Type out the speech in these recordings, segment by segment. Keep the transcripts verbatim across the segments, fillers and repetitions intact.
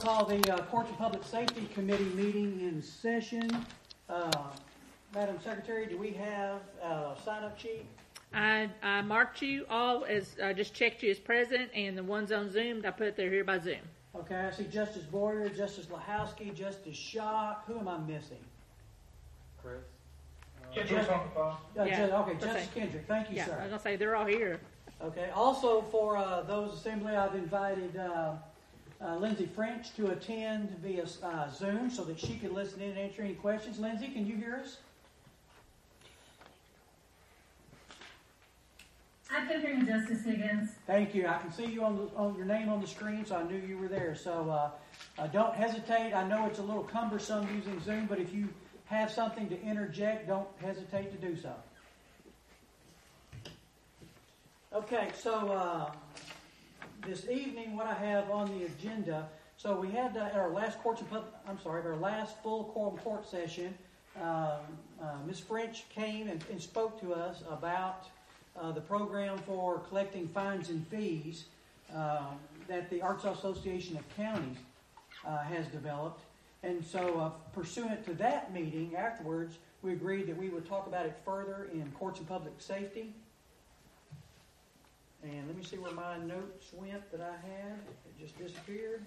call the uh, Courts and Public Safety Committee meeting in session. Uh, Madam Secretary, do we have a sign-up sheet? I, I marked you all as, I just checked you as present, and the ones on Zoom, I put they're here by Zoom. Okay, I see Justice Boyer, Justice Lahowski, Justice Schott. Who am I missing? Chris? Uh, Kendrick's on the phone. Uh, Yeah, Ju- okay, okay. Justice Kendrick. Thank you, Yeah, sir. I was going to say, they're all here. Okay. Also, for uh, those assembly, I've invited uh, uh, Lindsay French to attend via uh, Zoom so that she can listen in and answer any questions. Lindsay, can you hear us? I can hear you, Justice Higgins. Thank you. I can see you on, the, on your name on the screen, so I knew you were there. So uh, uh, don't hesitate. I know it's a little cumbersome using Zoom, but if you have something to interject, don't hesitate to do so. Okay, so uh, this evening, what I have on the agenda, so we had uh, at our last courts and pub, I'm sorry, our last full quorum court session, um, uh, Miz French came and, and spoke to us about uh, the program for collecting fines and fees uh, that the Arkansas Association of Counties uh, has developed. And so uh, pursuant to that meeting afterwards, we agreed that we would talk about it further in courts and public safety. And let me see where my notes went that I had. It just disappeared.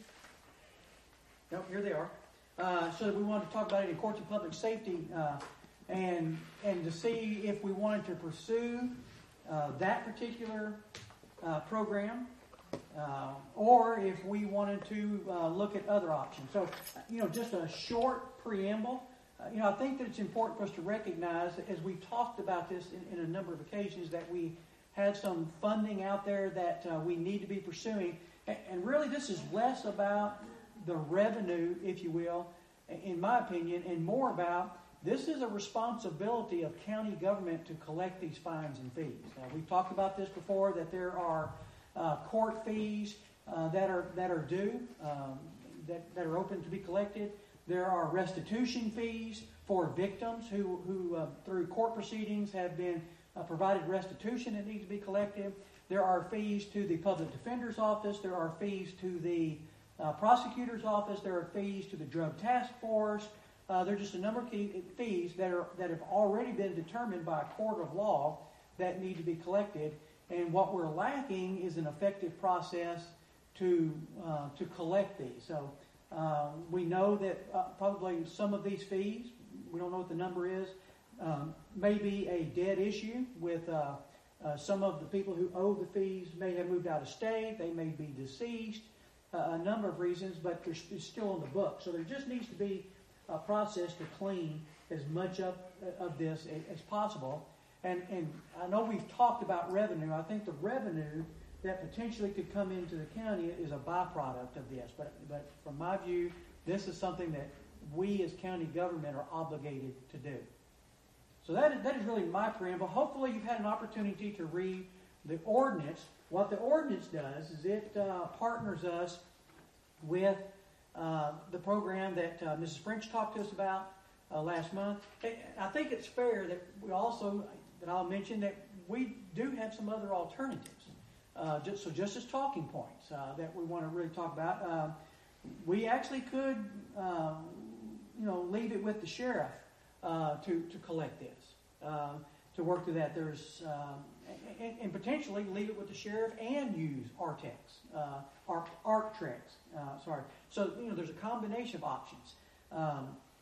Nope, here they are. Uh, so we wanted to talk about it in courts and public safety uh, and and to see if we wanted to pursue uh, that particular uh, program uh, or if we wanted to uh, look at other options. So, you know, just a short preamble. Uh, you know, I think that it's important for us to recognize that as we've talked about this in, in a number of occasions that we had some funding out there that uh, we need to be pursuing. And really this is less about the revenue, if you will, in my opinion, and more about this is a responsibility of county government to collect these fines and fees. Uh, we've talked about this before, that there are uh, court fees uh, that are that are due, um, that, that are open to be collected. There are restitution fees for victims who, who uh, through court proceedings have been Uh, provided restitution that needs to be collected. There are fees to the public defender's office. There are fees to the uh, prosecutor's office. There are fees to the drug task force. Uh, there are just a number of key fees that are that have already been determined by a court of law that need to be collected. And what we're lacking is an effective process to uh, to collect these. So uh, we know that uh, probably some of these fees, we don't know what the number is, Um, may be a dead issue with uh, uh, some of the people who owe the fees may have moved out of state, they may be deceased, uh, a number of reasons, but they're st- still on the book. So there just needs to be a process to clean as much of, of this as, as possible. And, and I know we've talked about revenue. I think the revenue that potentially could come into the county is a byproduct of this. But, but from my view, this is something that we as county government are obligated to do. So that is, that is really my preamble. Hopefully you've had an opportunity to read the ordinance. What the ordinance does is it uh, partners us with uh, the program that uh, Missus French talked to us about uh, last month. I think it's fair that we also, that I'll mention that we do have some other alternatives. Uh, just, so just as talking points uh, that we want to really talk about. Uh, we actually could, uh, you know, leave it with the sheriff Uh, to, to collect this, uh, to work through that. There's um, and, and potentially leave it with the sheriff and use Artex, uh, Arc, Arctrex. Uh, sorry. So you know, there's a combination of options. Um,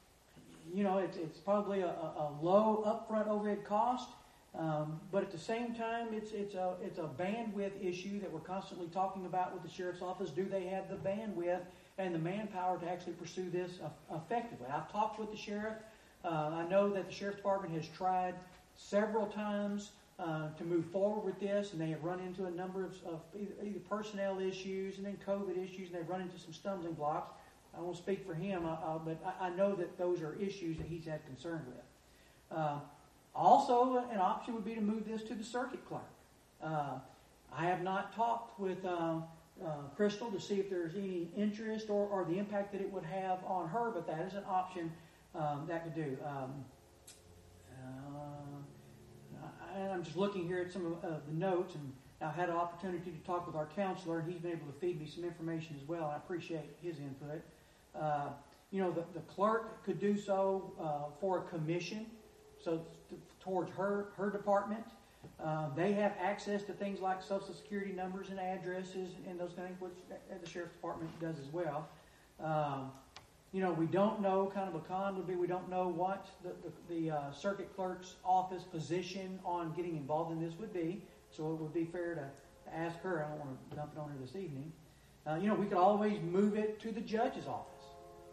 you know, it's it's probably a, a low upfront overhead cost, um, but at the same time, it's it's a it's a bandwidth issue that we're constantly talking about with the sheriff's office. Do they have the bandwidth and the manpower to actually pursue this uh, effectively? I've talked with the sheriff. Uh, I know that the Sheriff's Department has tried several times uh, to move forward with this, and they have run into a number of, of either, either personnel issues and then COVID issues, and they've run into some stumbling blocks. I won't speak for him, uh, uh, but I, I know that those are issues that he's had concern with. Uh, also, an option would be to move this to the circuit clerk. Uh, I have not talked with uh, uh, Crystal to see if there's any interest or, or the impact that it would have on her, but that is an option Um, that could do. Um, uh, and I'm just looking here at some of uh, the notes, and I had an opportunity to talk with our counselor, and he's been able to feed me some information as well. I appreciate his input. Uh, you know, the, the clerk could do so uh, for a commission, so t- towards her her department. Uh, they have access to things like Social Security numbers and addresses and those kind of things, which the Sheriff's Department does as well. Um, you know, we don't know, kind of a con would be we don't know what the, the, the uh, circuit clerk's office position on getting involved in this would be. So it would be fair to, to ask her. I don't want to dump it on her this evening. Uh, you know, we could always move it to the judge's office.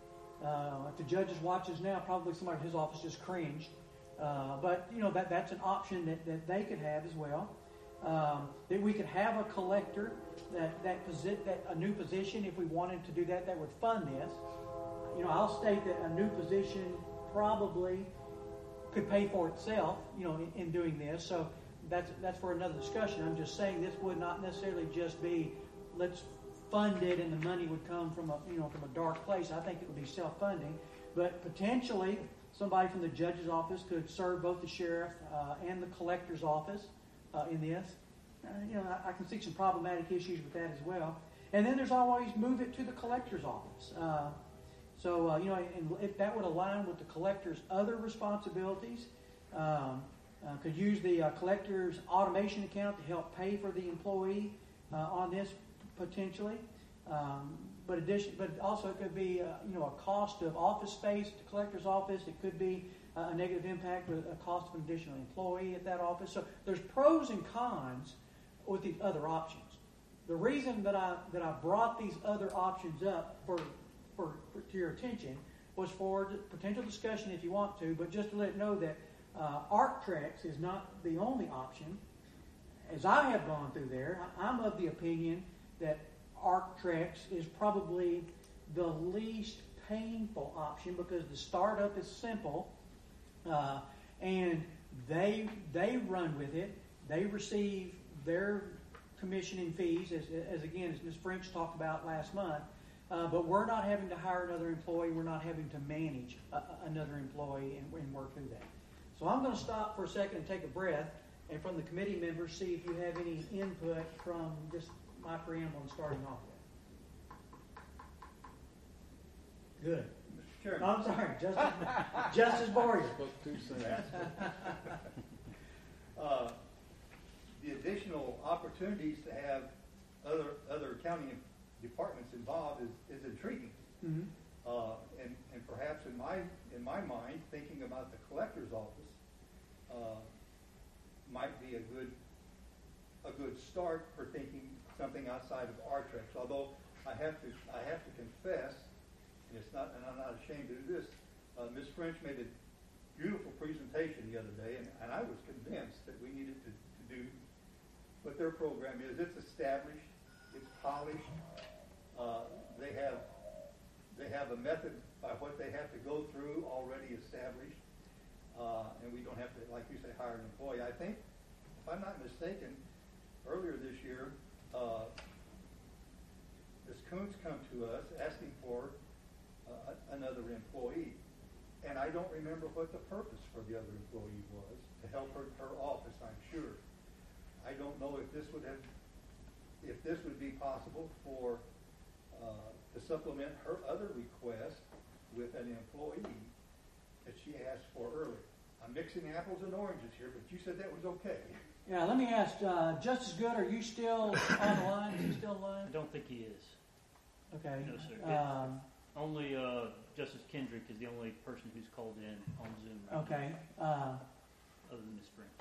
Uh, if the judge's watches now, probably somebody in his office just cringed. Uh, but, you know, that that's an option that, that they could have as well. Um, that we could have a collector, that, that, posi- that a new position, if we wanted to do that, that would fund this. You know, I'll state that a new position probably could pay for itself, you know, in, in doing this. So that's that's for another discussion. I'm just saying this would not necessarily just be let's fund it and the money would come from a you know from a dark place. I think it would be self-funding, but potentially somebody from the judge's office could serve both the sheriff uh, and the collector's office uh, in this. Uh, you know, I, I can see some problematic issues with that as well. And then there's always move it to the collector's office. Uh, so uh, you know, and if that would align with the collector's other responsibilities. Um, Uh, could use the uh, collector's automation account to help pay for the employee uh, on this potentially, um, but addition, but also it could be uh, you know a cost of office space at the collector's office. It could be uh, a negative impact with a cost of an additional employee at that office. So there's pros and cons with these other options. The reason that I that I brought these other options up for for, for to your attention was for potential discussion if you want to, but just to let you know that. Uh, Arctrex is not the only option. As I have gone through there, I'm of the opinion that Arctrex is probably the least painful option because the startup is simple, uh, and they they run with it. They receive their commission and fees, as, as again as Miz French talked about last month. Uh, but we're not having to hire another employee. We're not having to manage a, another employee and, and work through that. So I'm going to stop for a second and take a breath, and from the committee members, see if you have any input from just my preamble and starting off with. Good. Mister Chairman. No, I'm sorry, Justice, Justice Boyer. Spoke too soon. uh, the additional opportunities to have other other county departments involved is, is intriguing. Mm-hmm. Uh, and, and perhaps in my in my mind, thinking about the collector's office uh, might be a good a good start for thinking something outside of Artrex. Although I have to I have to confess, and it's not and I'm not ashamed to do this. Uh, Miz French made a beautiful presentation the other day, and, and I was convinced that we needed to, to do what their program is. It's established, it's polished. Uh, they have. They have a method by what they have to go through already established, uh, and we don't have to, like you say, hire an employee. I think, if I'm not mistaken, earlier this year, uh, Miz Coons come to us asking for uh, another employee, and I don't remember what the purpose for the other employee was, to help her, her office, I'm sure. I don't know if this would have, if this would be possible for uh, to supplement her other request with an employee that she asked for earlier. I'm mixing apples and oranges here, but you said that was okay. Yeah, let me ask, uh, Justice Good, are you still on the line? Is he still on the line? I don't think he is. Okay. No, sir. Um, Only uh, Justice Kendrick is the only person who's called in on Zoom right okay. now, Uh, other than Miz French.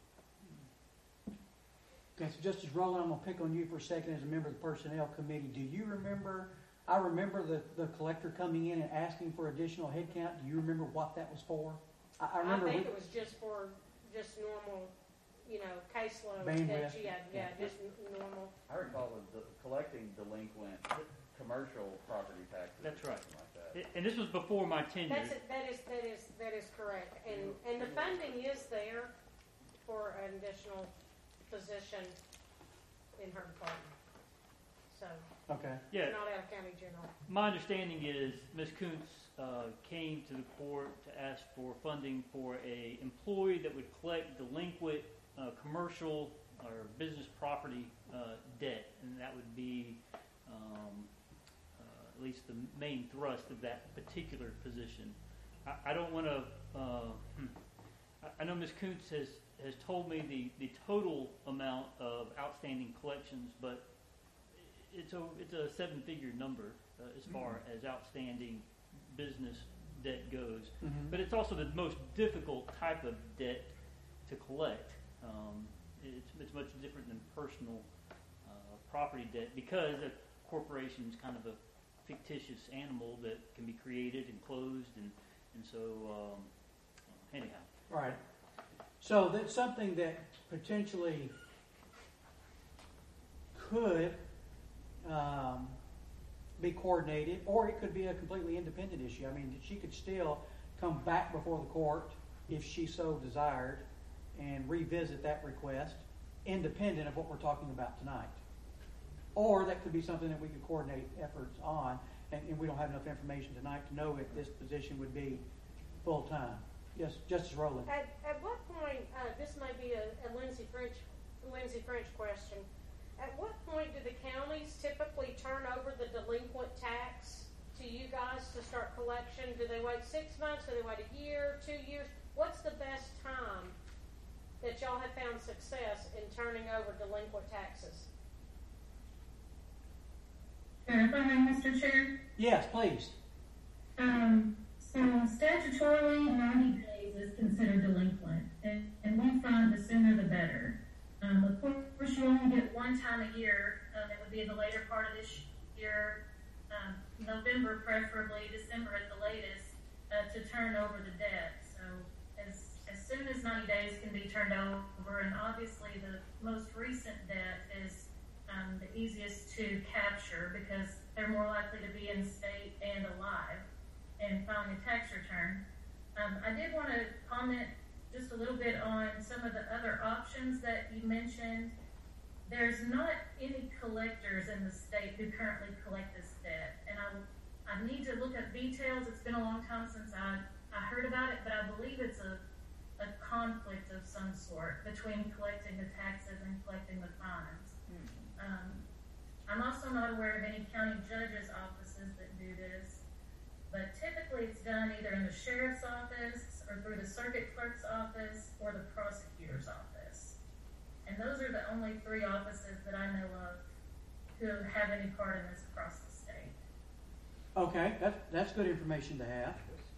okay, so Justice Rowland, I'm going to pick on you for a second as a member of the Personnel Committee. Do you remember, I remember the, the collector coming in and asking for additional headcount. Do you remember what that was for? I, I remember. I think we, it was just for just normal, you know, caseload Bandwidth. that she had, yeah, just n- normal. I recall it the, collecting delinquent commercial property taxes. That's right. Something like that. I- And this was before my tenure. That's it, that is, that is, that is correct. And, and the funding is there for an additional position in her department. So, okay. Yeah, not out of county general. my understanding is Miz Kuntz uh, came to the court to ask for funding for a employee that would collect delinquent uh, commercial or business property uh, debt, and that would be um, uh, at least the main thrust of that particular position. I, I don't want to. Uh, hmm, I, I know Miz Kuntz has, has told me the, the total amount of outstanding collections, but it's a it's a seven figure number uh, as far mm-hmm. as outstanding business debt goes. Mm-hmm. But it's also the most difficult type of debt to collect. Um, it's, it's much different than personal uh, property debt because a corporation is kind of a fictitious animal that can be created and closed, and, and so um, anyhow. Right. So that's something that potentially could um, be coordinated, or it could be a completely independent issue. I mean, she could still come back before the court if she so desired and revisit that request, independent of what we're talking about tonight. Or that could be something that we could coordinate efforts on, and, and we don't have enough information tonight to know if this position would be full-time. Yes, Justice Rowland. At, at what point, uh, this may be a, a Lindsay French, Lindsay French question, at what point do the counties typically turn over the delinquent tax to you guys to start collection? Do they wait six months? Do they wait a year, two years? What's the best time that y'all have found success in turning over delinquent taxes? Sure, if I may, Mister Chair. Yes, please. Um, so statutorily, ninety days is considered delinquent, and, and we find the sooner the better. Um, of course, you only get one time a year. Um, it would be in the later part of this year, um, November preferably, December at the latest, uh, to turn over the debt. So as as soon as ninety days can be turned over, and obviously the most recent debt is um, the easiest to capture because they're more likely to be in state and alive and filing a tax return. Um, I did want to comment just a little bit on some of the other options that you mentioned. There's not any collectors in the state who currently collect this debt, and I, I need to look up details. It's been a long time since I, I heard about it, but I believe it's a, a conflict of some sort between collecting the taxes and collecting the fines. Mm-hmm. Um, I'm also not aware of any county judges' offices that do this, but typically it's done either in the sheriff's office or through the circuit clerk's office or the prosecutor's office. And those are the only three offices that I know of who have any part in this across the state. Okay, that's, that's good information to have.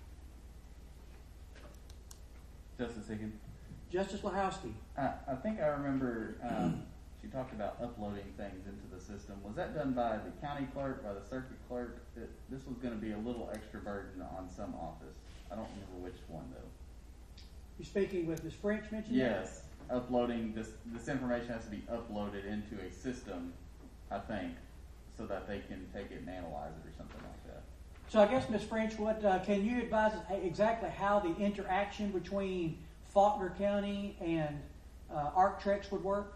Justice Higgins. Justice Lahowski. I, I think I remember um, she talked about uploading things into the system. Was that done by the county clerk, by the circuit clerk? It, this was going to be a little extra burden on some office. I don't remember which one though. You're speaking with Miz French mentioned? Yes, that? uploading this this information has to be uploaded into a system, I think, so that they can take it and analyze it or something like that. So I guess Miz French, what uh, can you advise us exactly how the interaction between Faulkner County and uh, Arctrex would work?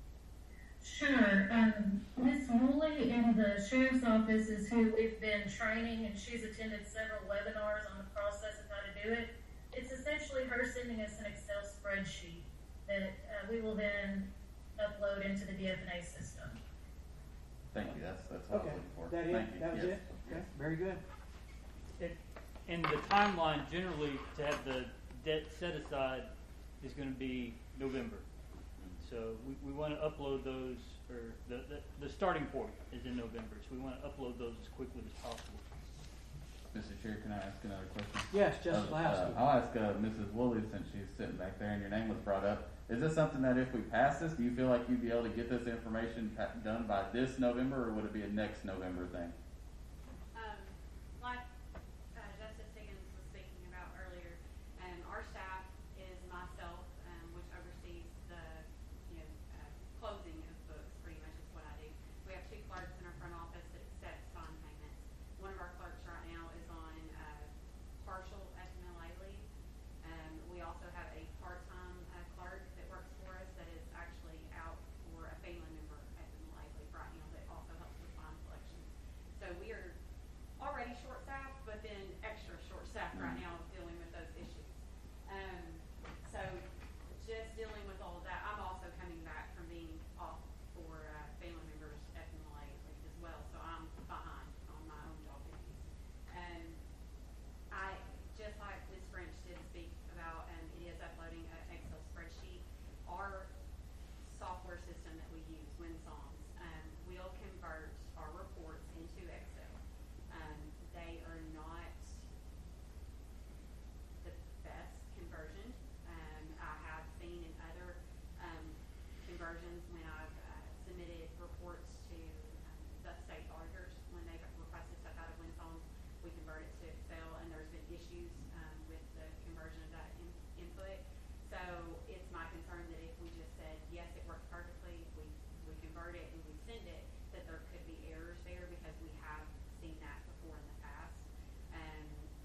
Sure. Um, Miz Woolley in the sheriff's office is who we've been training, and she's attended several webinars on the process of how to do it. It's essentially her sending us an Excel spreadsheet that uh, we will then upload into the D F N A system. Thank you. That's that's what Okay. I was looking for. That Thank it? you. That was yes. it? Okay. Very good. It, and the timeline generally to have the debt set aside is going to be November. So we, we want to upload those, or the, the, the starting point is in November, so we want to upload those as quickly as possible. Mister Chair, can I ask another question? Yes, Justice Uh, Lahowski. uh, I'll ask uh, Missus Woolley, since she's sitting back there and your name was brought up. Is this something that if we pass this, do you feel like you'd be able to get this information pa- done by this November, or would it be a next November thing? Um, like uh, Justice Higgins was speaking about earlier, um, our staff is myself, um, which oversees the you know uh, closing of books. Pretty much is what I do. We have two clerks in our front office that accepts fine payments. One of our clerks right now is on uh, partial F M L A leave. Um, we also have a part-time uh, clerk that works for us that is actually out for a family member F M L A leave right now that also helps with fine collections. So we are already short-staffed, but then extra short-staffed right now dealing with those issues. Um, so just dealing with all of that. I'm also coming back from being input. So it's my concern that if we just said, yes, it works perfectly, we, we convert it and we send it, that there could be errors there because we have seen that before in the past. Um,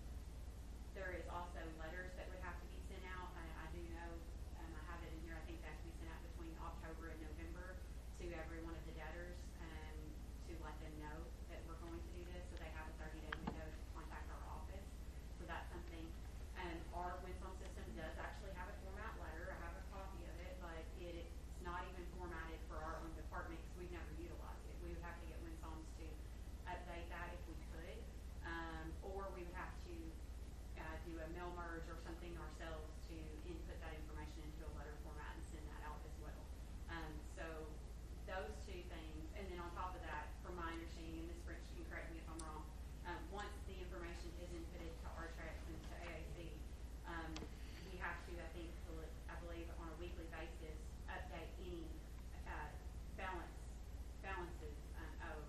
there is also letters that would have to be sent out. I, I do know, um, I have it in here, I think that has to be sent out between October and November to every one of the debtors um, to let them know that we're going to do this, so they have a thirty day window to contact our office. So that's something. And our Winsome system does actually have a format letter. I have a copy of it, but it, it's not even formatted for our own department because we've never utilized it. We would have to get Winsomes to update that if we could, um, or we would have to uh, do a mail merge or something ourselves to input that information into a letter format and send that out as well. Um, so those two things, and then on top of that, from my understanding, and Miz French can correct me if I'm wrong, um, once the information is inputted to R T R E X and to A A C, um, we have to, I think, I believe, on a weekly basis, update any uh, balance balances um, owed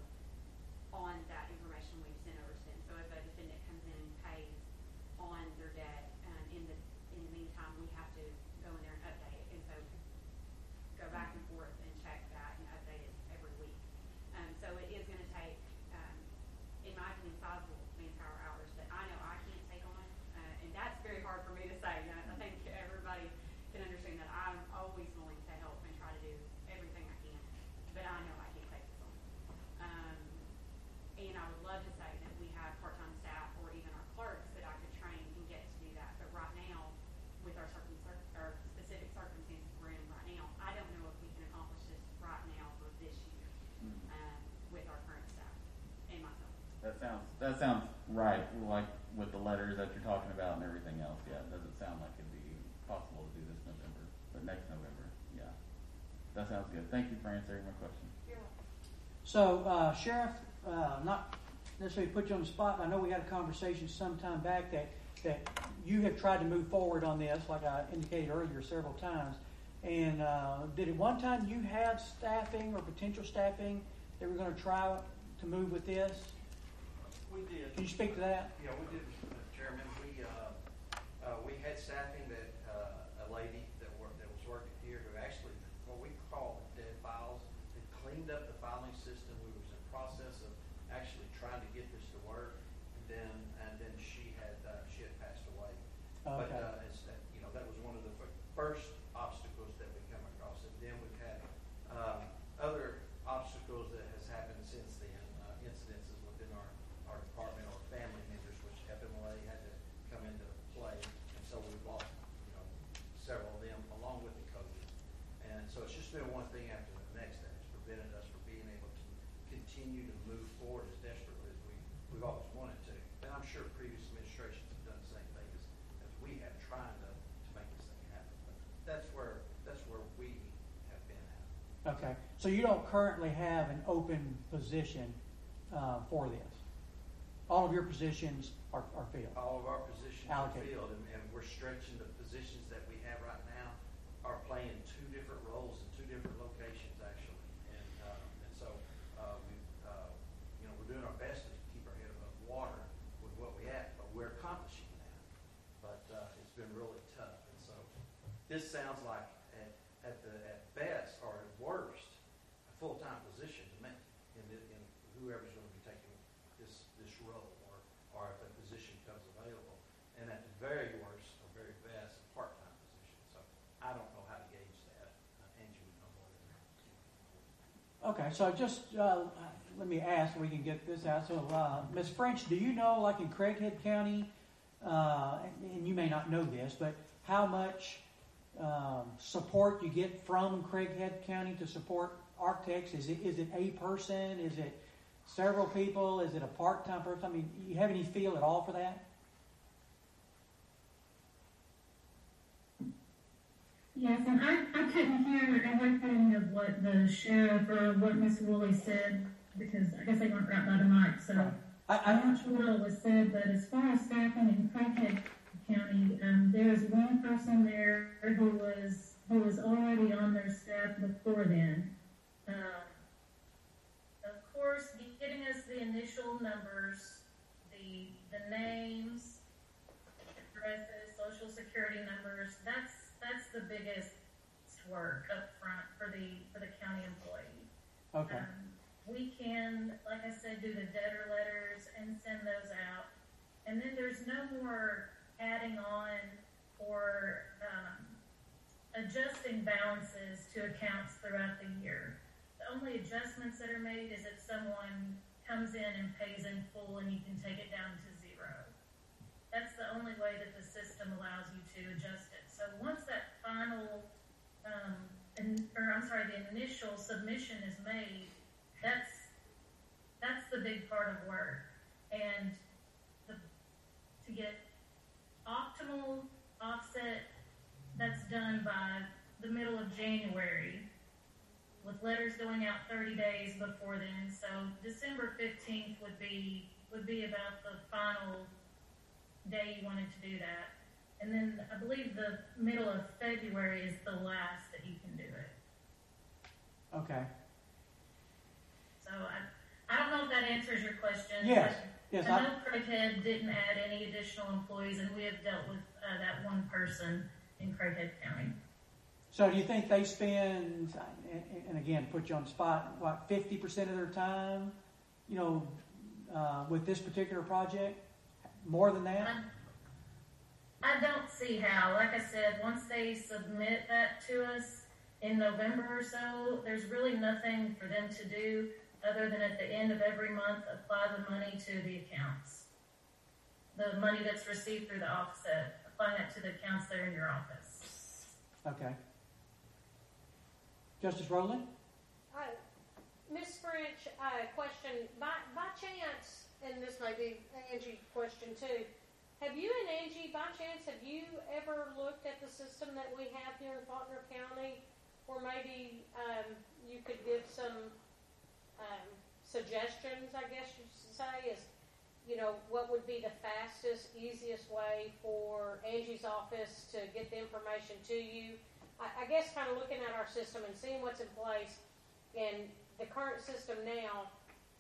on that information we've sent over to them. So if a defendant comes in and pays on their debt, um, in the in the meantime, we have to go in there and update it, and so go back and forth and check that and update it every week. Um, so it is going to take, um, in my opinion, sizable manpower hours that I know I can't take on, uh, and that's very hard for me to say. You know, I think everybody can understand that I'm always willing to help and try to do everything I can, but I know I can't take this on. Um, and I would love to say that we have part-time staff or even our clerks that I could train and get to do that, but right now, with our certain or specific circumstances we're in right now, I don't know if we can accomplish this right now for this year um, with our current staff and myself. That sounds that sounds right. Like with the letters that you're talking about and everything else. Yeah, it doesn't sound like it'd be possible to do this November, but next November. Yeah, that sounds good. Thank you for answering my question. You're welcome. So, uh, Sheriff, uh, not necessarily put you on the spot, but I know we had a conversation some time back that, that you have tried to move forward on this, like I indicated earlier several times. And uh, did at one time you have staffing or potential staffing that were going to try to move with this? We did. Can you speak to that? Yeah, we did, uh, Chairman. We uh, uh, we had staffing that uh, a lady that worked that was working here who actually what we call dead files had cleaned up the filing system. We was in process of actually trying to get this to work, and then and then she had uh, she had passed away. But Okay. uh, it's, uh, you know, that was one of the f- first obstacles that we come across. And then we've had um, other obstacles that has happened since then, uh, incidences within our, our department or family members, which F M L A had to come into play. And so we've lost, you know, several of them along with the COVID. And so it's just been one thing after the next that has prevented us from being able to continue to move forward as desperately as we, we've always wanted to. And I'm sure previous administrations have done the same thing as, as we have, trying to, to make this thing happen. But that's where that's where we have been at. Okay. So you don't currently have an open position uh, for this? All of your positions are, are filled? All of our positions are Allocated. filled, and, and we're stretching the positions that we have right now are playing two different roles in two different locations, actually. And um, and so uh, we, uh, you know, we're doing our best to keep our head above water with what we have, but we're accomplishing that. But uh, it's been really tough, and so this sounds like at, at the at best or at worst a full-time position to me in, the, in whoever's going to be taking this this role, or or if a position comes available, and at the very worst or very best a part-time position. So I don't know how to gauge that. Uh, Angie would know more than that. Okay, so just uh, let me ask, we can get this out. So, uh, Miz French, do you know, like in Craighead County, uh, and, and you may not know this, but how much um, support you get from Craighead County to support Architects? Is it is it a person? Is it several people? Is it a part-time person? I mean, you have any feel at all for that? Yes, and I, I couldn't hear everything of what the sheriff or what Mister Woolley said because I guess they weren't right by the mic, so Right. I, I'm I, not sure what all was said, but as far as staffing in Craighead County, um, there's one person there who was who was already on their staff before then. Um, of course, getting us the initial numbers, the the names, addresses, social security numbers, hours. That's that's the biggest work up front for the for the county employee. Okay. Um, we can, like I said, do the debtor letters and send those out, and then there's no more adding on or um, adjusting balances to accounts throughout the year. The only adjustments that are made is if someone comes in and pays in full, and you can take it down to zero. That's the only way that the system allows you to adjust it. So once that final, um, in, or I'm sorry, the initial submission is made, that's that's the big part of work. And the, to get optimal offset, that's done by the middle of January, with letters going out thirty days before then. So December fifteenth would be would be about the final day you wanted to do that. And then I believe the middle of February is the last that you can do it. Okay. So I, I don't know if that answers your question. Yes. but Yes. I I, know Craighead didn't add any additional employees, and we have dealt with uh, that one person in Craighead County. so do you think they spend, and, and again, put you on the spot, what, fifty percent of their time, you know, uh, with this particular project? More than that? I, I don't see how. Like I said, once they submit that to us in November or so, there's really nothing for them to do other than at the end of every month apply the money to the accounts. The money that's received through the offset, apply that to the accounts there in your office. Okay. Justice Rowland? Uh, Miz French, uh, question, by, by chance, and this may be Angie's question too, have you and Angie, by chance, have you ever looked at the system that we have here in Faulkner County, or maybe um, you could give some um, suggestions, I guess you should say, is, you know, what would be the fastest, easiest way for Angie's office to get the information to you? I, I guess kind of looking at our system and seeing what's in place, and the current system now,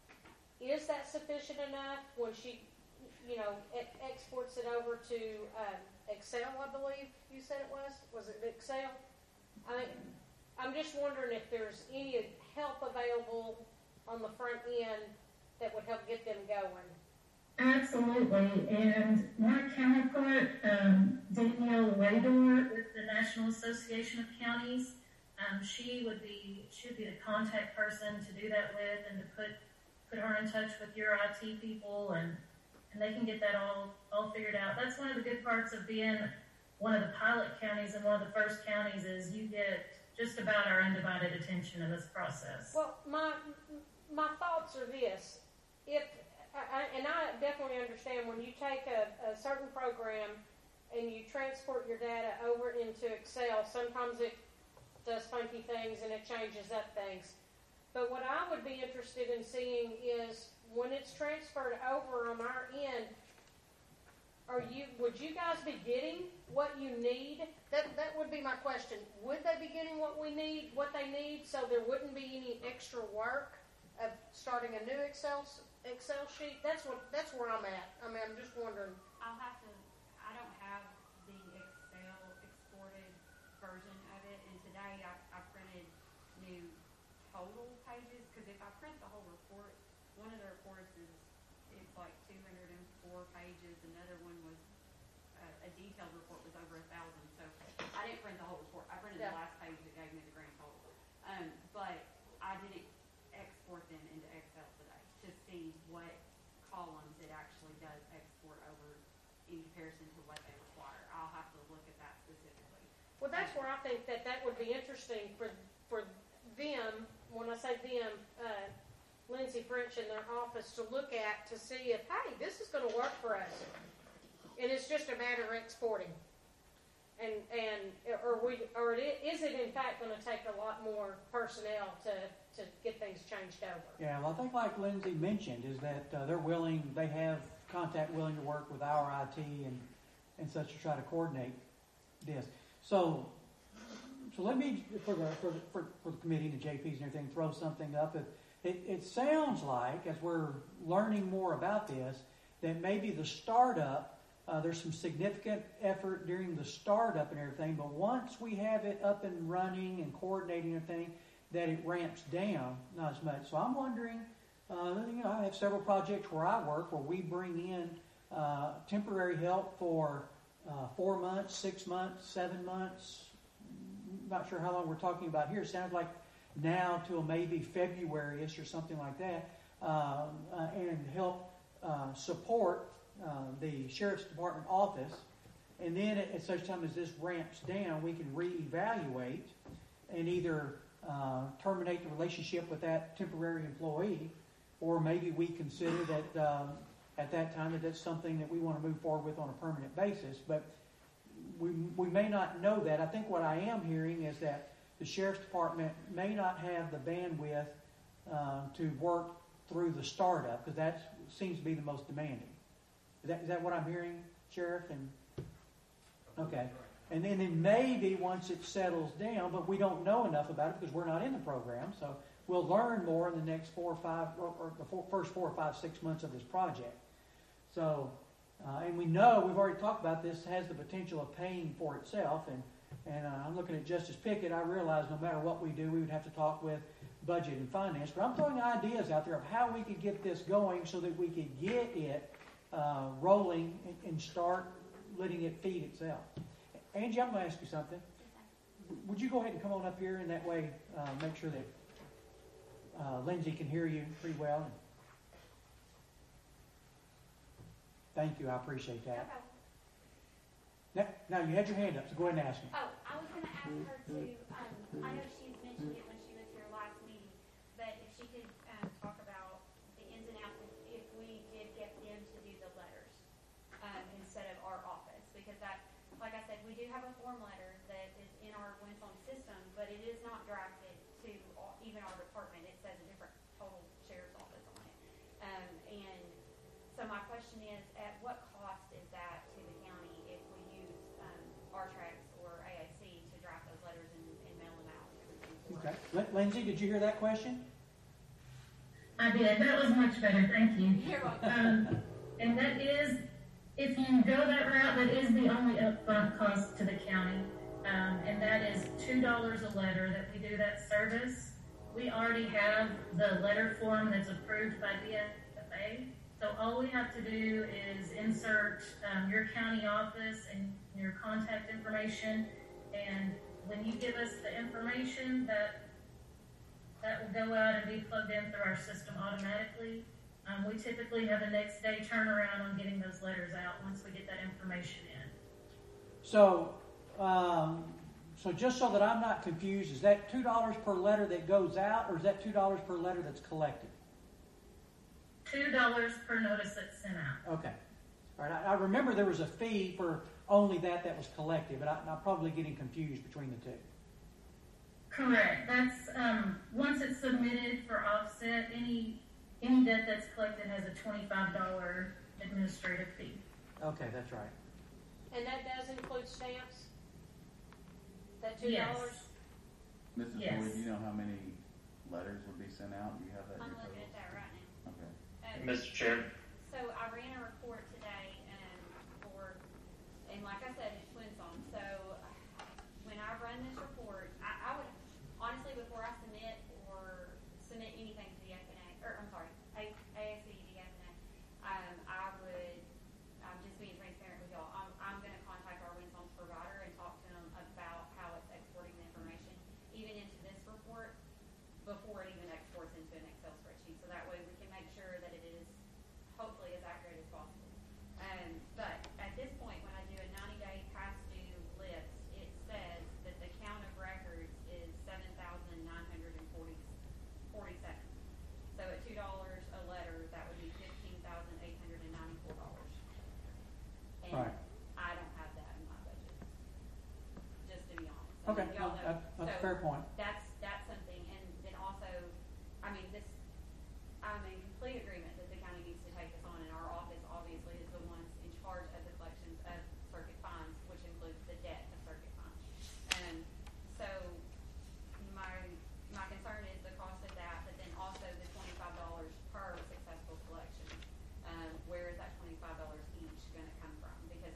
is that sufficient enough when she, you know, e- exports it over to um, Excel, I believe you said it was? Was it Excel? I, I'm just wondering if there's any help available on the front end that would help get them going. Absolutely. And my counterpart, um, Danielle Waydor with the National Association of Counties, um, she would be she would be the contact person to do that with, and to put put her in touch with your I T people, and, and they can get that all, all figured out. That's one of the good parts of being one of the pilot counties and one of the first counties is you get just about our undivided attention in this process. Well, my my thoughts are this: if I, and I definitely understand when you take a, a certain program and you transport your data over into Excel, sometimes it does funky things and it changes up things. But what I would be interested in seeing is when it's transferred over on our end, are you would you guys be getting what you need? That that would be my question. Would they be getting what we need, what they need, so there wouldn't be any extra work of starting a new Excel Excel sheet? That's what that's where I'm at. I mean, I'm just wondering. I'll have to, I don't have the Excel exported version of it, and today I, I printed new total pages, because if I print the whole report, one of the reports is, it's like two hundred four pages, another one was, uh, a detailed report was over a thousand, so I didn't print the whole report, I printed Yeah. the last page that gave me the grand total. Um, but I did export them into Excel today to see what columns it actually does export over in comparison to what they require. I'll have to look at that specifically. Well, that's where I think that that would be interesting for for them. When I say them, uh, Lindsay French in their office to look at to see if, hey, this is going to work for us, and it's just a matter of exporting, and and or we or it, is it in fact going to take a lot more personnel to to get things changed over? Yeah, well, I think like Lindsay mentioned is that uh, they're willing, they have contact willing to work with our I T and, and such to try to coordinate this. So, so let me, for the, for the, for, for the committee and the J Ps and everything, throw something up. It, it, it sounds like, as we're learning more about this, that maybe the startup Uh, there's some significant effort during the startup and everything, but once we have it up and running and coordinating everything, that it ramps down not as much. So I'm wondering, uh, you know, I have several projects where I work where we bring in uh, temporary help for uh, four months, six months, seven months. Not sure how long we're talking about here. It sounds like now till maybe February-ish or something like that, um, uh, and help uh, support uh, the Sheriff's Department office. And then at, at such time as this ramps down, we can reevaluate and either uh, terminate the relationship with that temporary employee, or maybe we consider that um, at that time that that's something that we want to move forward with on a permanent basis. But we, we may not know that. I think what I am hearing is that the Sheriff's Department may not have the bandwidth uh, to work through the startup, because that seems to be the most demanding. Is that, is that what I'm hearing, Sheriff? And okay. And then, then maybe once it settles down, but we don't know enough about it because we're not in the program, so we'll learn more in the next four or five, or, or the four, first four or five, six months of this project. So, uh, and we know, we've already talked about this, has the potential of paying for itself. And, and uh, I'm looking at Justice Pickett. I realize no matter what we do, we would have to talk with budget and finance. But I'm throwing ideas out there of how we could get this going so that we could get it uh, rolling and, and start letting it feed itself. Angie, I'm going to ask you something. Would you go ahead and come on up here, and that way uh, make sure that uh, Lindsay can hear you pretty well. Thank you. I appreciate that. Okay. Now, now, you had your hand up, so go ahead and ask me. Oh, I was going to ask her to, um, I know she mentioned it when she was here last meeting, but if she could um, talk about the ins and outs if, if we did get them to do the letters um, instead of our office. Because that, like I said, we do have a form letter that is in our Winsong system, but it is not drafted to all, even our department. It says a different total sheriff's office on it. Um, and so my question is, at what cost is that to the county if we use um, R TRAX or A I C to draft those letters and, and mail them out and everything? for Okay. us? Lin- Lindsay, did you hear that question? I did. That was much better. Thank you. You're welcome. Um, and that is, if you go that route, that is the only upfront cost to the county. Um, and that is two dollars a letter that we do that service. We already have the letter form that's approved by D F A. So all we have to do is insert um, your county office and your contact information. And when you give us the information, that that will go out and be plugged in through our system automatically. Um, we typically have a next day turnaround on getting those letters out once we get that information in. So, um, so just so that I'm not confused, is that two dollars per letter that goes out, or is that two dollars per letter that's collected? two dollars per notice that's sent out. Okay. All right. I, I remember there was a fee for only that that was collected, but I, I'm probably getting confused between the two. Correct. That's um, once it's submitted for offset, any any debt that's collected has a twenty-five dollars administrative fee. Okay, that's right. And that does include stamps? That two Yes. dollars? Missus Yes. Boyd, do you know how many letters would be sent out? Do you have that in I'm your looking totals? at that right now. Okay. Um, Mister Chair, So I ran a report today um, for, and like I said, it's Winsong. So when I run this report, I, I would, honestly, before I submit or submit anything to the F N A, or I'm sorry, A S C, the F N A, um, I would, I'm just being transparent with y'all, I'm, I'm going to contact our Winsong provider and talk to them about how it's exporting the information, even into this report, before it even exports into an Excel spreadsheet. So that way we can make sure that it is hopefully as accurate as possible. Um, but at this point, when I do a ninety day past due list, it says that the count of records is seven thousand nine hundred forty-seven. So at two dollars a letter, that would be fifteen thousand eight hundred ninety-four dollars. And Right. I don't have that in my budget, just to be honest. I Okay, mean, y'all no, know. that, that's a So fair point. That's, that's something, and then also, I mean, this, I'm in complete agreement that the county needs to take this on, and our office obviously is the ones in charge of the collections of circuit fines, which includes the debt of circuit fines. And so, my, my concern is the cost of that, but then also the twenty-five dollars per successful collection. Um, where is that twenty-five dollars each gonna come from? Because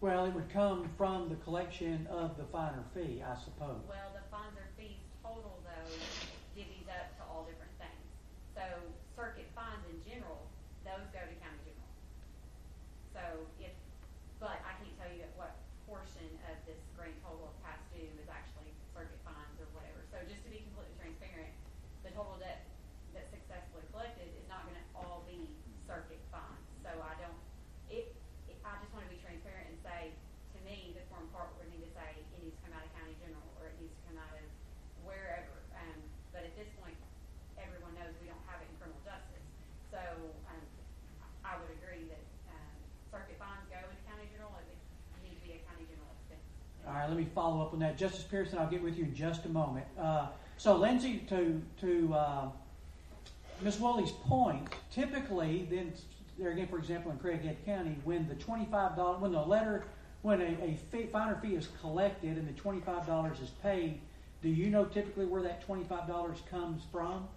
Well, it would come from the collection of the finer fee, I suppose. Well, the fines or fees total though divvies up to all different things. So circuit fines in general, those go to county general. So if, but I can't tell you at what portion of this grand total of past due is actually circuit fines or whatever. So just to be completely transparent, the total debt that's successfully collected is not gonna all be circuit fines. So I don't, it, it I just wanna be transparent and say, to me, the form part would need to say it needs to come out of county general or it needs to come out of wherever. Um, but at this point, everyone knows we don't have it in criminal justice. So um, I would agree that um, circuit fines go into county general. It would need to be a county general expense. All right, let me follow up on that. Justice Pearson, I'll get with you in just a moment. Uh, so, Lindsay, to to uh, Miz Woolley's point, typically, then there again, for example, in Craighead County, when the twenty-five dollars, when the letter, when a, a fee, finer fee is collected and the twenty-five dollars is paid, do you know typically where that twenty-five dollars comes from?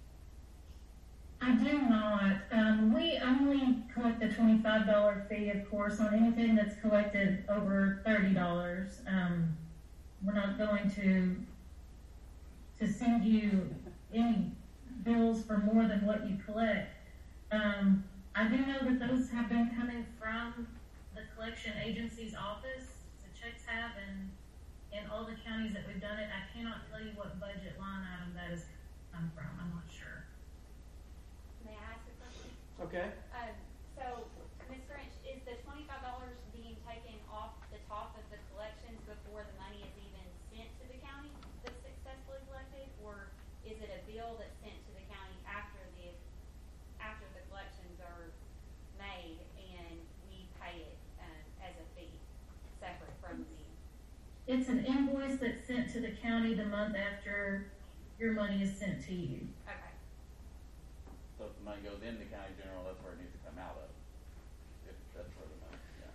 I do not. Um, we only collect the twenty-five dollar fee, of course, on anything that's collected over thirty dollars. Um, we're not going to to send you any bills for more than what you collect. Um, I do know that those have been coming from the collection agency's office. The checks have, and in all the counties that we've done it, I cannot tell you what budget line item that has come from. I'm not sure. May I ask a question? Okay. Um, so, Miz French, is the twenty-five dollars being taken off the top of the collections before the money is even sent to the county that's successfully collected, or is it a bill that's sent to the county after the after the collections are made and we pay it um, as a fee separate from the? It's an invoice that's sent to the county the month after your money is sent to you. Okay. So if the money goes into county general, that's where it needs to come out of. If that's where the money, yeah.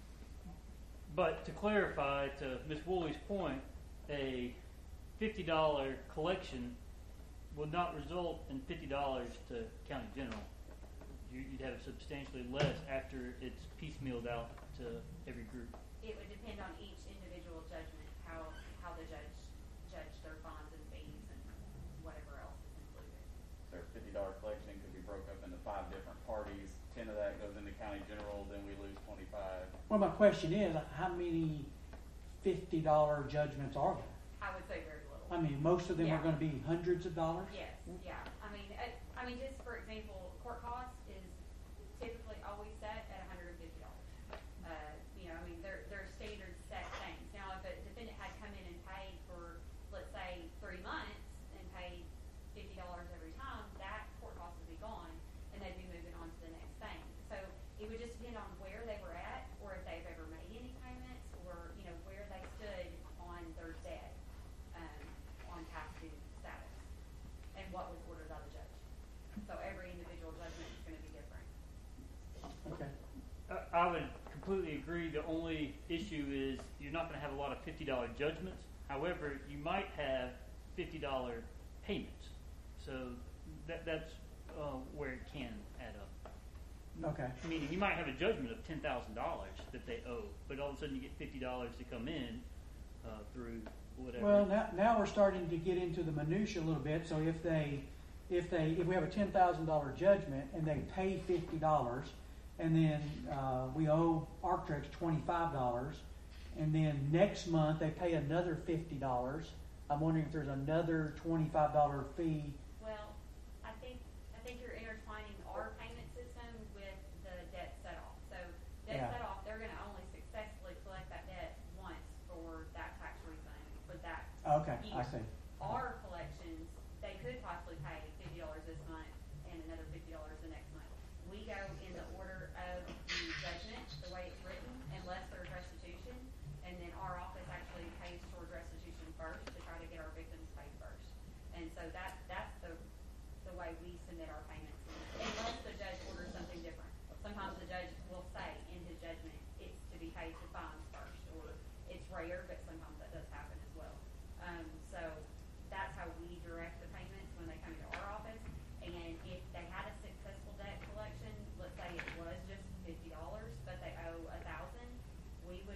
But to clarify, to Miz Woolley's point, a fifty dollar collection would not result in fifty dollars to county general. You, you'd have substantially less after it's piecemealed out to every group. It would depend on each individual judgment, how how the judge judged their bonds and fees and whatever else is included. Their fifty dollar collection could be broke up into five different parties. Ten of that goes into county general, then we lose twenty-five. Well, my question is, how many fifty dollar judgments are there? I would say very little. I mean, most of them Yeah. are going to be hundreds of dollars? Yes, yeah. I mean, I, I mean, just for example, court costs is typically always set at one hundred fifty dollars. Uh, you know, I mean, they're they're standard set things. Now, if a defendant had come in and paid for, let's say, three months and paid fifty dollars every time, that court cost would be gone, and they'd be moving on to the next thing. So it would just depend on where they were at, or if they've ever made any payments, or you know where they stood on their debt, um, on past due status, and what was ordered by the judge. So every individual judgment is going to be different. Okay. I, I would completely agree. The only issue is you're not going to have a lot of fifty dollar judgments. However, you might have fifty dollar payments. So that, that's uh, where it can add up. Okay. Meaning you might have a judgment of ten thousand dollars that they owe, but all of a sudden you get fifty dollars to come in uh, through whatever. Well, now, now we're starting to get into the minutia a little bit. So if they, if they, if we have a ten thousand dollar judgment and they pay fifty dollars, and then uh, we owe Arctrex twenty-five dollars, and then next month they pay another fifty dollars. I'm wondering if there's another twenty-five dollar fee. Well, I think I think you're intertwining our payment system with the debt set off. So debt Yeah. set off, they're going to only successfully collect that debt once for that tax refund for that Okay, year. I see. Our collections, they could possibly pay fifty dollars this month and another fifty dollars the next month. We go in the order of the judgment, the way it's written, unless there's restitution, and then our office actually pays towards restitution first to try to get our victims paid first. And so that that's the the way we submit our payments, unless the judge orders something different. Sometimes the judge will say in his judgment it's to be paid to fines first, or it's rare, but sometimes that does happen as well. Um, so that's how we direct the payments when they come to our office. And if they had a successful debt collection, let's say it was just fifty dollars, but they owe a thousand, we would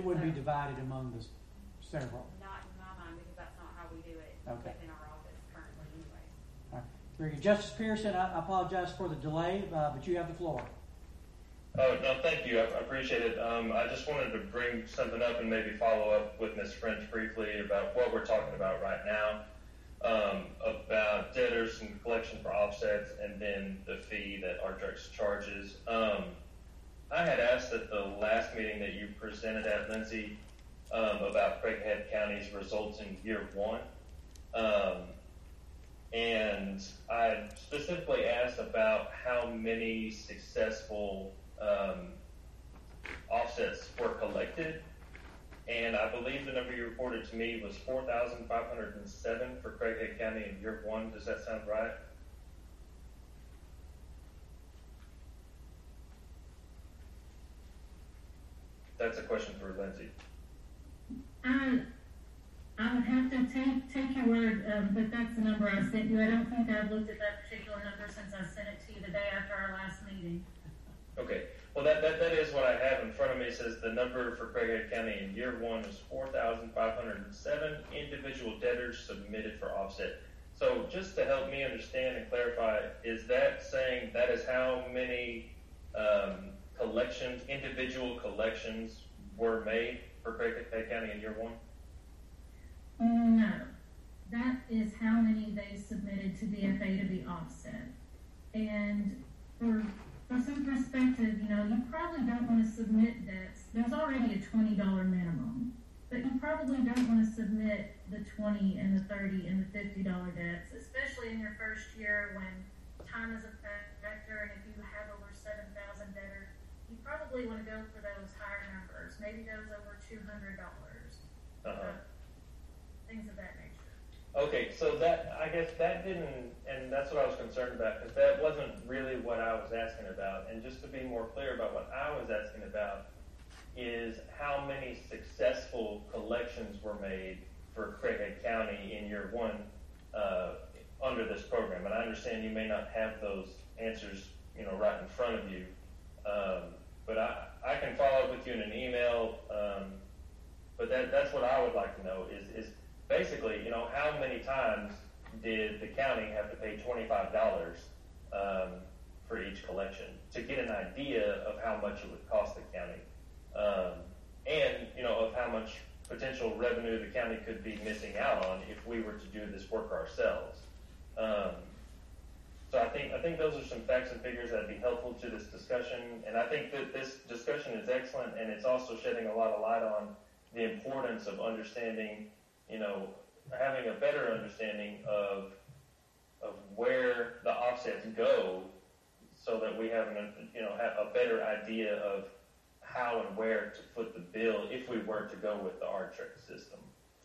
would be So- divided among the s- several. Not in my mind, because that's not how we do it Okay. within our office currently anyways. All right. Very good. Justice Pearson, I I apologize for the delay, uh, but you have the floor. Oh, no, thank you. I I appreciate it. Um, I just wanted to bring something up and maybe follow up with Miz French briefly about what we're talking about right now, um, about debtors and collection for offsets and then the fee that Artrex charges. Um, I had asked at the last meeting that you presented at, Lindsay, um, about Craighead County's results in year one. Um, and I specifically asked about how many successful um, offsets were collected, and I believe the number you reported to me was four thousand five hundred seven for Craighead County in year one. Does that sound right? That's a question for Lindsay. I, I would have to take, take your word, um, but that's the number I sent you. I don't think I've looked at that particular number since I sent it to you the day after our last meeting. Okay, well, that, that, that is what I have in front of me. It says the number for Craighead County in year one is four thousand five hundred seven individual debtors submitted for offset. So just to help me understand and clarify, is that saying that is how many um, collections, individual collections were made for Craighead County in year one? No, that is how many they submitted to D F A to be offset. And for, for some perspective, you know, you probably don't want to submit debts. There's already a twenty dollar minimum, but you probably don't want to submit the twenty and the thirty and the fifty dollar debts, especially in your first year when time is a factor, and if you have over seven thousand debtors, you probably want to go for those higher numbers, maybe those over two hundred dollars. Uh-huh. Things of that nature. Okay, so that, I guess that didn't, and that's what I was concerned about, because that wasn't really what I was asking about. And just to be more clear about what I was asking about is how many successful collections were made for Craighead County in year one uh, under this program. And I understand you may not have those answers, you know, right in front of you. Um, but I, I can follow up with you in an email. Um, but that, that's what I would like to know is, is basically, you know, how many times did the county have to pay twenty-five dollars um, for each collection to get an idea of how much it would cost the county, um, and, you know, of how much potential revenue the county could be missing out on if we were to do this work ourselves. Um, so I think I think those are some facts and figures that'd be helpful to this discussion, and I think that this discussion is excellent, and it's also shedding a lot of light on the importance of understanding, you know, having a better understanding of of where the offsets go, so that we have an, you know, have a better idea of how and where to foot the bill if we were to go with the Artrex system.